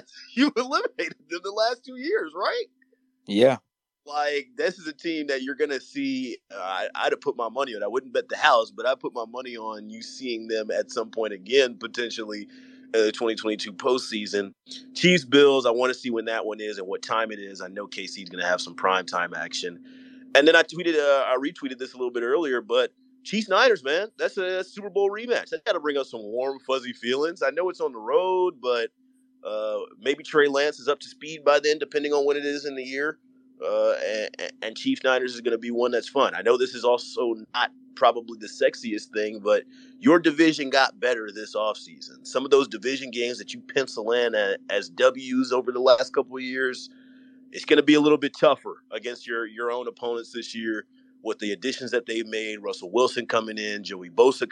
2 years, right? Yeah. Like, this is a team that you're going to see. I'd have put my money on. I wouldn't bet the house, but I put my money on you seeing them at some point again, potentially in the 2022 postseason. Chiefs, Bills, I want to see when that one is and what time it is. I know KC's going to have some prime time action. And then I retweeted this a little bit earlier, but Chiefs Niners, man, that's a Super Bowl rematch. That's got to bring us some warm, fuzzy feelings. I know it's on the road, but maybe Trey Lance is up to speed by then, depending on when it is in the year. And Chiefs Niners is going to be one that's fun. I know this is also not probably the sexiest thing, but your division got better this offseason. Some of those division games that you pencil in as W's over the last couple of years, it's going to be a little bit tougher against your own opponents this year with the additions that they've made. Russell Wilson coming in, Joey Bosa,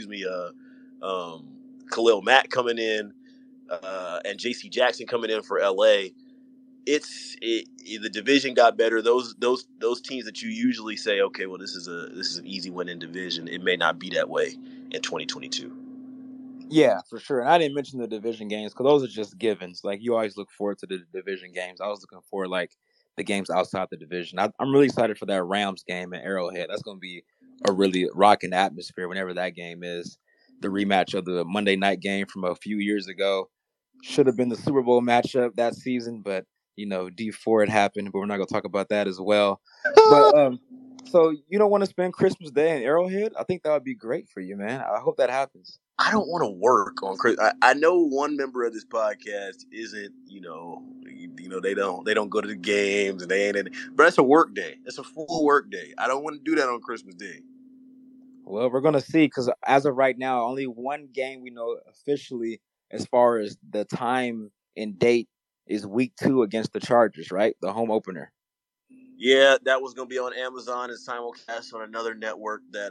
Khalil Mack coming in, and J.C. Jackson coming in for L.A. The division got better. Those teams that you usually say, okay, well, this is an easy win in division. It may not be that way in 2022. Yeah, for sure. And I didn't mention the division games because those are just givens. Like, you always look forward to the division games. I was looking for the games outside the division. I'm really excited for that Rams game at Arrowhead. That's going to be a really rocking atmosphere whenever that game is. The rematch of the Monday night game from a few years ago should have been the Super Bowl matchup that season, but D4 had happened, but we're not gonna talk about that as well. But so you don't want to spend Christmas Day in Arrowhead? I think that would be great for you, man. I hope that happens. I don't want to work on Christmas. I know one member of this podcast isn't, they don't go to the games and they ain't in. But that's a work day. It's a full work day. I don't want to do that on Christmas Day. Well, we're gonna see, because as of right now, only one game we know officially as far as the time and date is week 2 against the Chargers, right? The home opener. Yeah, that was going to be on Amazon and simulcast on another network that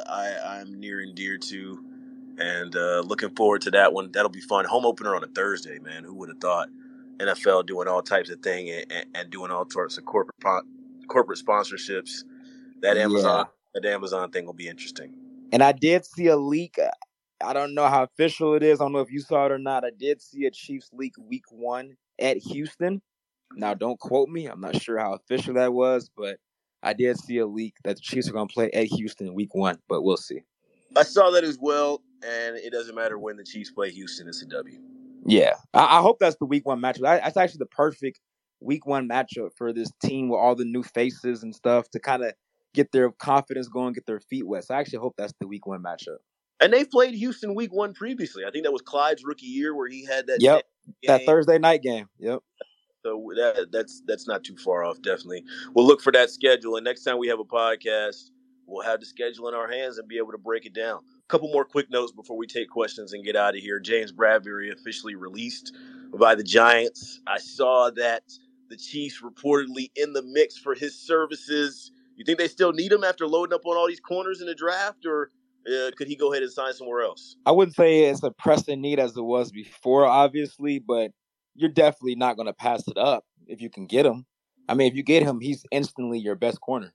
I'm near and dear to, and looking forward to that one. That'll be fun. Home opener on a Thursday, man. Who would have thought? NFL doing all types of things and doing all sorts of corporate sponsorships. That Amazon thing will be interesting. And I did see a leak. I don't know how official it is. I don't know if you saw it or not. I did see a Chiefs leak week 1 at Houston. Now, don't quote me. I'm not sure how official that was, but I did see a leak that the Chiefs are going to play at Houston week 1, but we'll see. I saw that as well, and it doesn't matter when the Chiefs play Houston. It's a W. Yeah, I hope that's the week 1 matchup. That's actually the perfect week 1 matchup for this team with all the new faces and stuff to kind of get their confidence going, get their feet wet. So I actually hope that's the week 1 matchup. And they've played Houston week 1 previously. I think that was Clyde's rookie year where he had that. Yep, that Thursday night game. Yep. So that's not too far off, definitely. We'll look for that schedule, and next time we have a podcast, we'll have the schedule in our hands and be able to break it down. A couple more quick notes before we take questions and get out of here. James Bradberry officially released by the Giants. I saw that the Chiefs reportedly in the mix for his services. You think they still need him after loading up on all these corners in the draft, or could he go ahead and sign somewhere else? I wouldn't say it's a pressing need as it was before, obviously, but you're definitely not going to pass it up if you can get him. I mean, if you get him, he's instantly your best corner.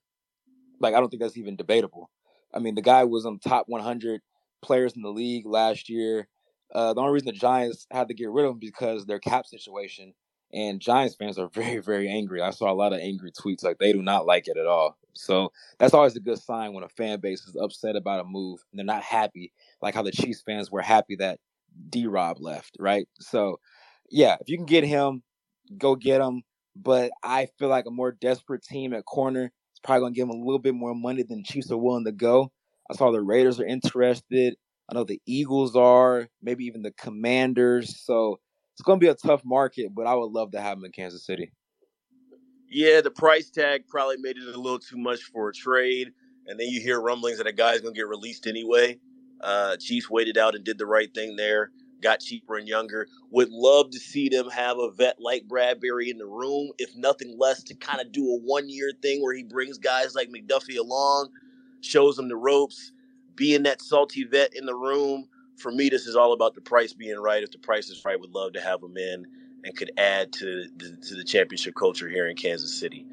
I don't think that's even debatable. I mean, the guy was on top 100 players in the league last year. The only reason the Giants had to get rid of him because of their cap situation. And Giants fans are very, very angry. I saw a lot of angry tweets. They do not like it at all. So that's always a good sign when a fan base is upset about a move and they're not happy, like how the Chiefs fans were happy that D-Rob left, right? So, yeah, if you can get him, go get him. But I feel like a more desperate team at corner is probably going to give him a little bit more money than the Chiefs are willing to go. I saw the Raiders are interested. I know the Eagles are, maybe even the Commanders. So it's going to be a tough market, but I would love to have him in Kansas City. Yeah, the price tag probably made it a little too much for a trade. And then you hear rumblings that a guy's going to get released anyway. Chiefs waited out and did the right thing there. Got cheaper and younger. Would love to see them have a vet like Bradberry in the room, if nothing less, to kind of do a one-year thing where he brings guys like McDuffie along, shows them the ropes, being that salty vet in the room. For me, this is all about the price being right. If the price is right, would love to have him in and could add to the championship culture here in Kansas City.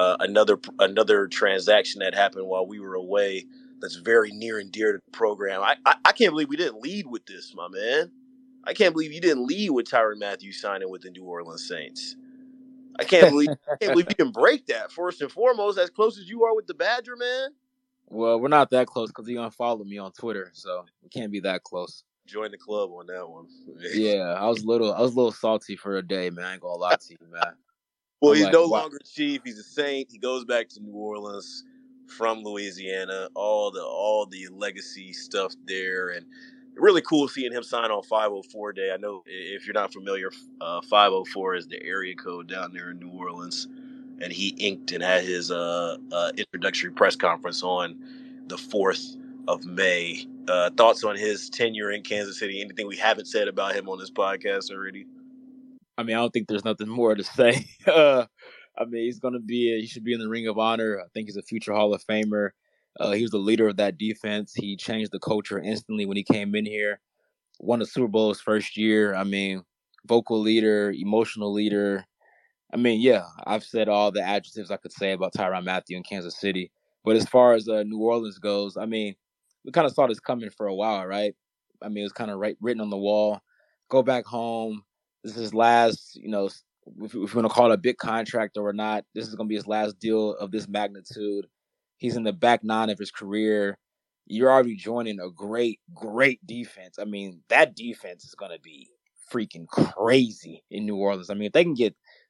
Another transaction that happened while we were away that's very near and dear to the program. I can't believe we didn't lead with this, my man. I can't believe you didn't lead with Tyrann Mathieu signing with the New Orleans Saints. I can't believe you can break that. First and foremost, as close as you are with the Badger, man. Well, we're not that close because he unfollowed me on Twitter, so we can't be that close. Join the club on that one. Yeah, I was a little salty for a day, man. I ain't gonna lie to you, man. Well, he's no longer Chief. He's a Saint. He goes back to New Orleans from Louisiana. All the legacy stuff there, and really cool seeing him sign on 504 Day. I know if you're not familiar, 504 is the area code down there in New Orleans, and he inked and had his introductory press conference on the 4th of May. Thoughts on his tenure in Kansas City? Anything we haven't said about him on this podcast already? I mean, I don't think there's nothing more to say. I mean, he should be in the Ring of Honor. I think he's a future Hall of Famer. He was the leader of that defense. He changed the culture instantly when he came in here. Won the Super Bowl his first year. I mean, vocal leader, emotional leader. I mean, yeah, I've said all the adjectives I could say about Tyrann Mathieu in Kansas City. But as far as New Orleans goes, I mean, we kind of saw this coming for a while, right? I mean, it was kind of written on the wall. Go back home. This is his last, if you want to call it a big contract or not, this is going to be his last deal of this magnitude. He's in the back 9 of his career. You're already joining a great, great defense. I mean, that defense is going to be freaking crazy in New Orleans. I mean, if they can get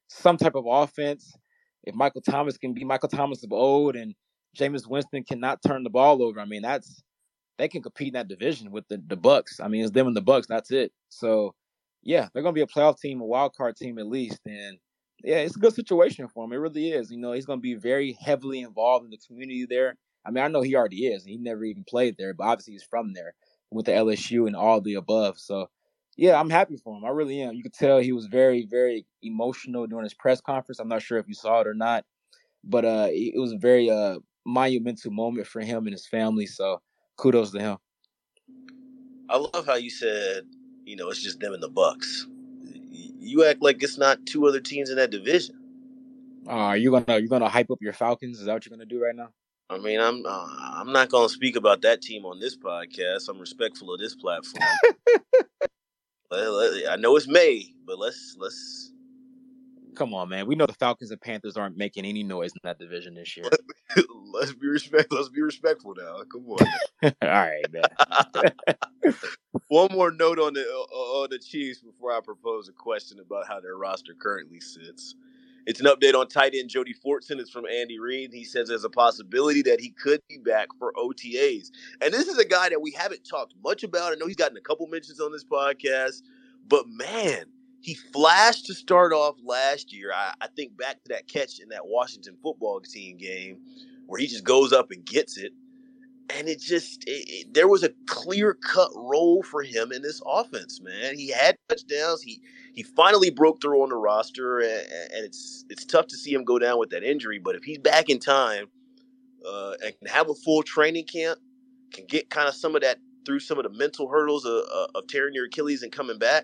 some type of offense. If Michael Thomas can be Michael Thomas of old and Jameis Winston cannot turn the ball over, I mean, they can compete in that division with the Bucks. I mean, it's them and the Bucks. That's it. So, yeah, they're going to be a playoff team, a wild card team at least. And, yeah, it's a good situation for him. It really is. You know, he's going to be very heavily involved in the community there. I mean, I know he already is. He never even played there, but obviously he's from there with the LSU and all the above. So, yeah, I'm happy for him. I really am. You could tell he was very, very emotional during his press conference. I'm not sure if you saw it or not, but it was a very monumental moment for him and his family. So kudos to him. I love how you said, you know, it's just them and the Bucks. You act like it's not two other teams in that division. You're gonna hype up your Falcons? Is that what you're gonna do right now? I mean, I'm not gonna speak about that team on this podcast. I'm respectful of this platform. I know it's May, but let's. Come on, man. We know the Falcons and Panthers aren't making any noise in that division this year. Let's be respectful now. Come on. All right, man. One more note on the Chiefs before I propose a question about how their roster currently sits. It's an update on tight end Jody Fortson. It's from Andy Reid. He says there's a possibility that he could be back for OTAs. And this is a guy that we haven't talked much about. I know he's gotten a couple mentions on this podcast, but man, he flashed to start off last year. I think back to that catch in that Washington football team game where he just goes up and gets it. And there was a clear-cut role for him in this offense, man. He had touchdowns. He finally broke through on the roster, and it's tough to see him go down with that injury. But if he's back in time and can have a full training camp, can get kind of some of that through some of the mental hurdles of tearing your Achilles and coming back,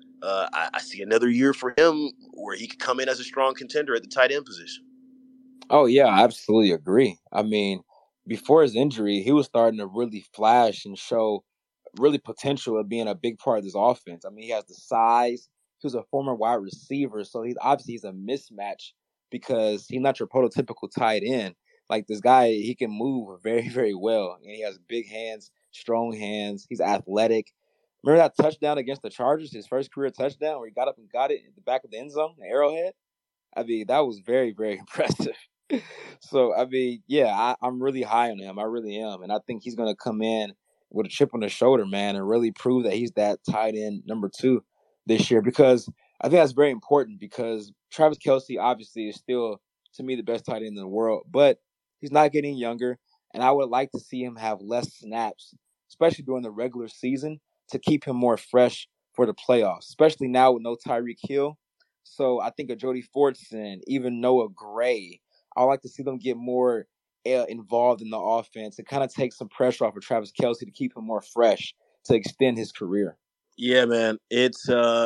I see another year for him where he could come in as a strong contender at the tight end position. Oh, yeah, I absolutely agree. I mean, before his injury, he was starting to really flash and show really potential of being a big part of this offense. I mean, he has the size. He was a former wide receiver, so he's a mismatch because he's not your prototypical tight end. Like this guy, he can move very, very well, and he has big hands, strong hands. He's athletic. Remember that touchdown against the Chargers, his first career touchdown, where he got up and got it in the back of the end zone, the Arrowhead? I mean, that was very, very impressive. So, I mean, yeah, I'm really high on him. I really am. And I think he's going to come in with a chip on his shoulder, man, and really prove that he's that tight end number 2 this year. Because I think that's very important because Travis Kelce obviously is still, to me, the best tight end in the world. But he's not getting younger. And I would like to see him have less snaps, especially during the regular season, to keep him more fresh for the playoffs, especially now with no Tyreek Hill. So I think of Jody Fortson, even Noah Gray. I would like to see them get more involved in the offense and kind of take some pressure off of Travis Kelce to keep him more fresh to extend his career. Yeah, man, it's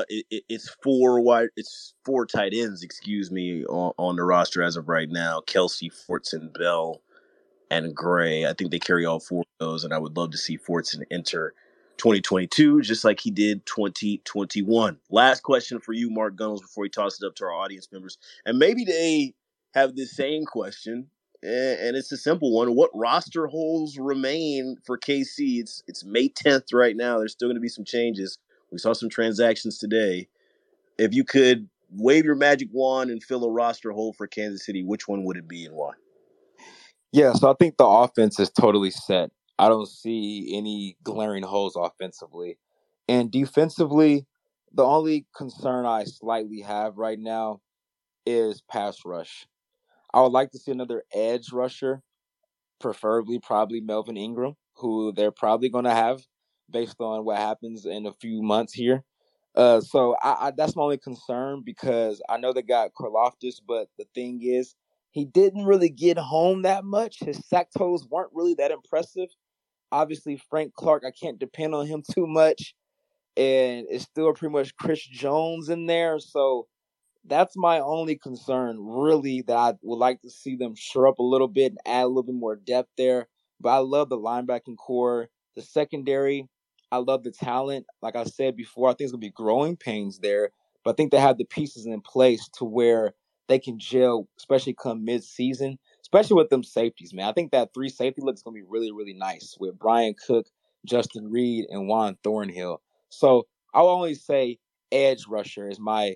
four tight ends, on the roster as of right now. Kelce, Fortson, Bell, and Gray. I think they carry all 4 of those, and I would love to see Fortson enter 2022 just like he did 2021. Last question for you, Mark Gunnels, before we toss it up to our audience members, and maybe they have the same question, and it's a simple one. What roster holes remain for KC? It's May 10th right now. There's still going to be some changes. We saw some transactions today. If you could wave your magic wand and fill a roster hole for Kansas City, which one would it be and why? Yeah, so I think the offense is totally set. I don't see any glaring holes offensively. And defensively, the only concern I slightly have right now is pass rush. I would like to see another edge rusher, preferably probably Melvin Ingram, who they're probably going to have based on what happens in a few months here. So that's my only concern because I know they got Karlaftis, but the thing is, he didn't really get home that much. His sack totals weren't really that impressive. Obviously, Frank Clark, I can't depend on him too much. And it's still pretty much Chris Jones in there. So that's my only concern, really, that I would like to see them shore up a little bit and add a little bit more depth there. But I love the linebacking core. The secondary, I love the talent. Like I said before, I think it's going to be growing pains there. But I think they have the pieces in place to where they can gel, especially come mid-season, especially with them safeties, man. I think that 3 safety look is going to be really, really nice with Brian Cook, Justin Reed, and Juan Thornhill. So I'll only say edge rusher is my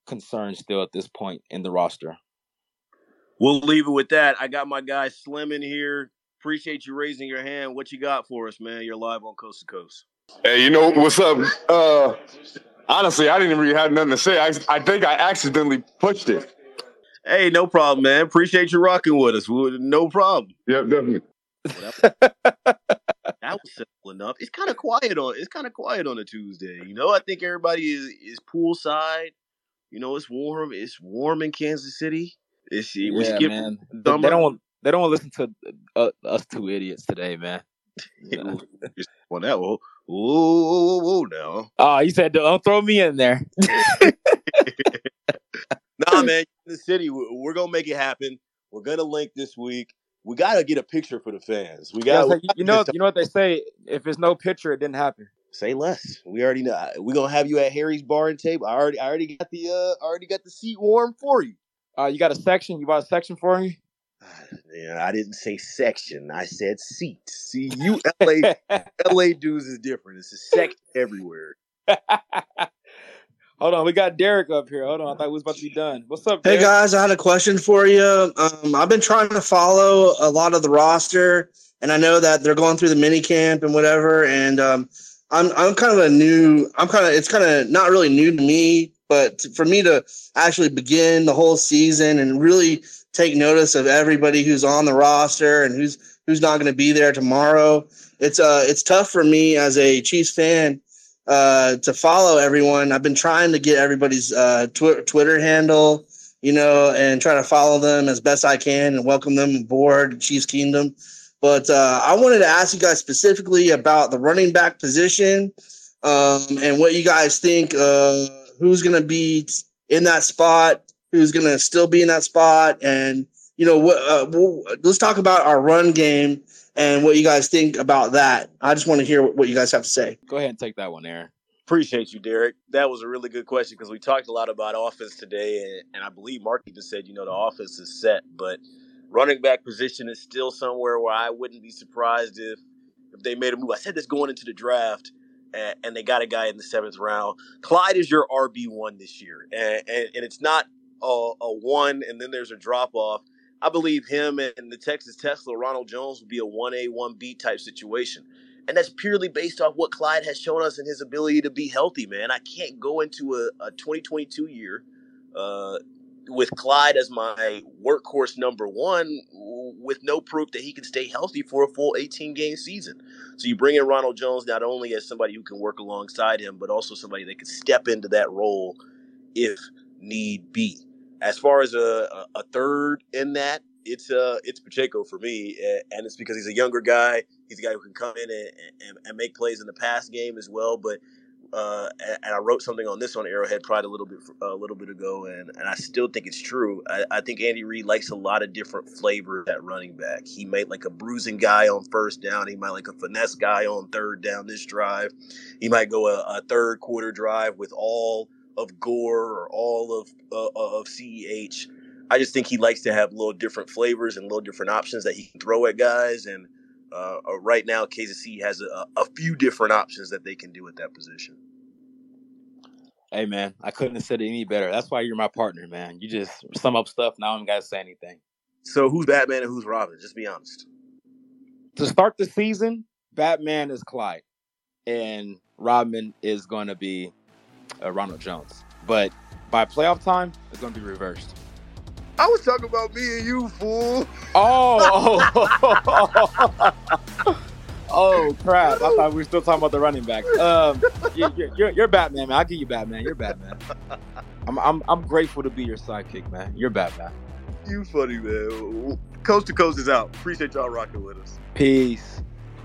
concern still at this point in the roster. We'll leave it with that. I got my guy Slim in here. Appreciate you raising your hand. What you got for us, man? You're live on Coast to Coast. Hey, you know what's up? Honestly, I didn't really have nothing to say. I think I accidentally pushed it. Hey, no problem, man. Appreciate you rocking with us. No problem. Yep, definitely. That was simple enough. It's kind of quiet on a Tuesday. You know, I think everybody is poolside. You know, it's warm. It's warm in Kansas City. Man. They don't want to listen to us two idiots today, man. On that, whoa, now. Oh, you said don't throw me in there. Nah, man, in the city, we're gonna make it happen. We're gonna link this week. We gotta get a picture for the fans. We got, you know what they say. If there's no picture, it didn't happen. Say less. We already know. We're gonna have you at Harry's Bar and Table. I already got the seat warm for you. You got a section? You bought a section for me? Yeah, I didn't say section. I said seat. See, you LA dudes is different. It's a section everywhere. Hold on, we got Derek up here. Hold on, I thought we was about to be done. What's up, Derek? Hey guys, I had a question for you. I've been trying to follow a lot of the roster, and I know that they're going through the mini camp and whatever. And I'm kind of it's kind of not really new to me, but for me to actually begin the whole season and really take notice of everybody who's on the roster and who's not going to be there tomorrow, it's tough for me as a Chiefs fan to follow everyone. I've been trying to get everybody's Twitter handle, and try to follow them as best I can and welcome them aboard Chiefs Kingdom. But I wanted to ask you guys specifically about the running back position and what you guys think who's going to be in that spot, who's going to still be in that spot. And, let's talk about our run game and what you guys think about that. I just want to hear what you guys have to say. Go ahead and take that one, Aaron. Appreciate you, Derek. That was a really good question because we talked a lot about offense today, and I believe Mark even said, the offense is set, but running back position is still somewhere where I wouldn't be surprised if they made a move. I said this going into the draft, and they got a guy in the 7th round. Clyde is your RB1 this year, and it's not a one and then there's a drop-off. I believe him and the Texas Tesla, Ronald Jones, will be a 1A, 1B type situation. And that's purely based off what Clyde has shown us in his ability to be healthy, man. I can't go into a 2022 year with Clyde as my workhorse number 1 with no proof that he can stay healthy for a full 18-game season. So you bring in Ronald Jones not only as somebody who can work alongside him, but also somebody that can step into that role if need be. As far as a third in that, it's Pacheco for me, and it's because he's a younger guy. He's a guy who can come in and make plays in the pass game as well. But and I wrote something on this on Arrowhead Pride a little bit ago, and I still think it's true. I think Andy Reid likes a lot of different flavors at running back. He might like a bruising guy on 1st down. He might like a finesse guy on 3rd down this drive. He might go a 3rd quarter drive with all of Gore or all of CEH. I just think he likes to have little different flavors and little different options that he can throw at guys. And right now, KCC has a few different options that they can do at that position. Hey, man, I couldn't have said it any better. That's why you're my partner, man. You just sum up stuff. Now I don't got to say anything. So who's Batman and who's Robin? Just be honest. To start the season, Batman is Clyde, and Robin is going to be Ronald Jones. But by playoff time, it's going to be reversed. I was talking about me and you, fool. Oh, crap. I thought we were still talking about the running backs. You're Batman, man. I'll give you Batman. You're Batman. I'm grateful to be your sidekick, man. You're Batman. You funny, man. Coast to Coast is out. Appreciate y'all rocking with us. Peace.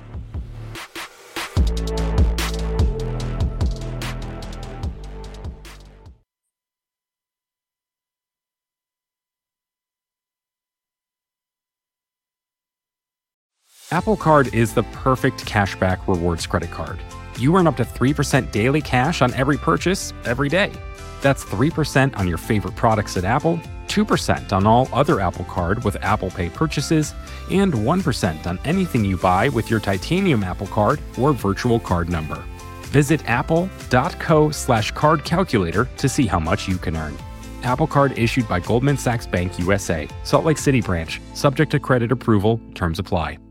Apple Card is the perfect cashback rewards credit card. You earn up to 3% daily cash on every purchase every day. That's 3% on your favorite products at Apple, 2% on all other Apple Card with Apple Pay purchases, and 1% on anything you buy with your titanium Apple Card or virtual card number. Visit apple.co/card calculator to see how much you can earn. Apple Card issued by Goldman Sachs Bank USA, Salt Lake City branch, subject to credit approval, terms apply.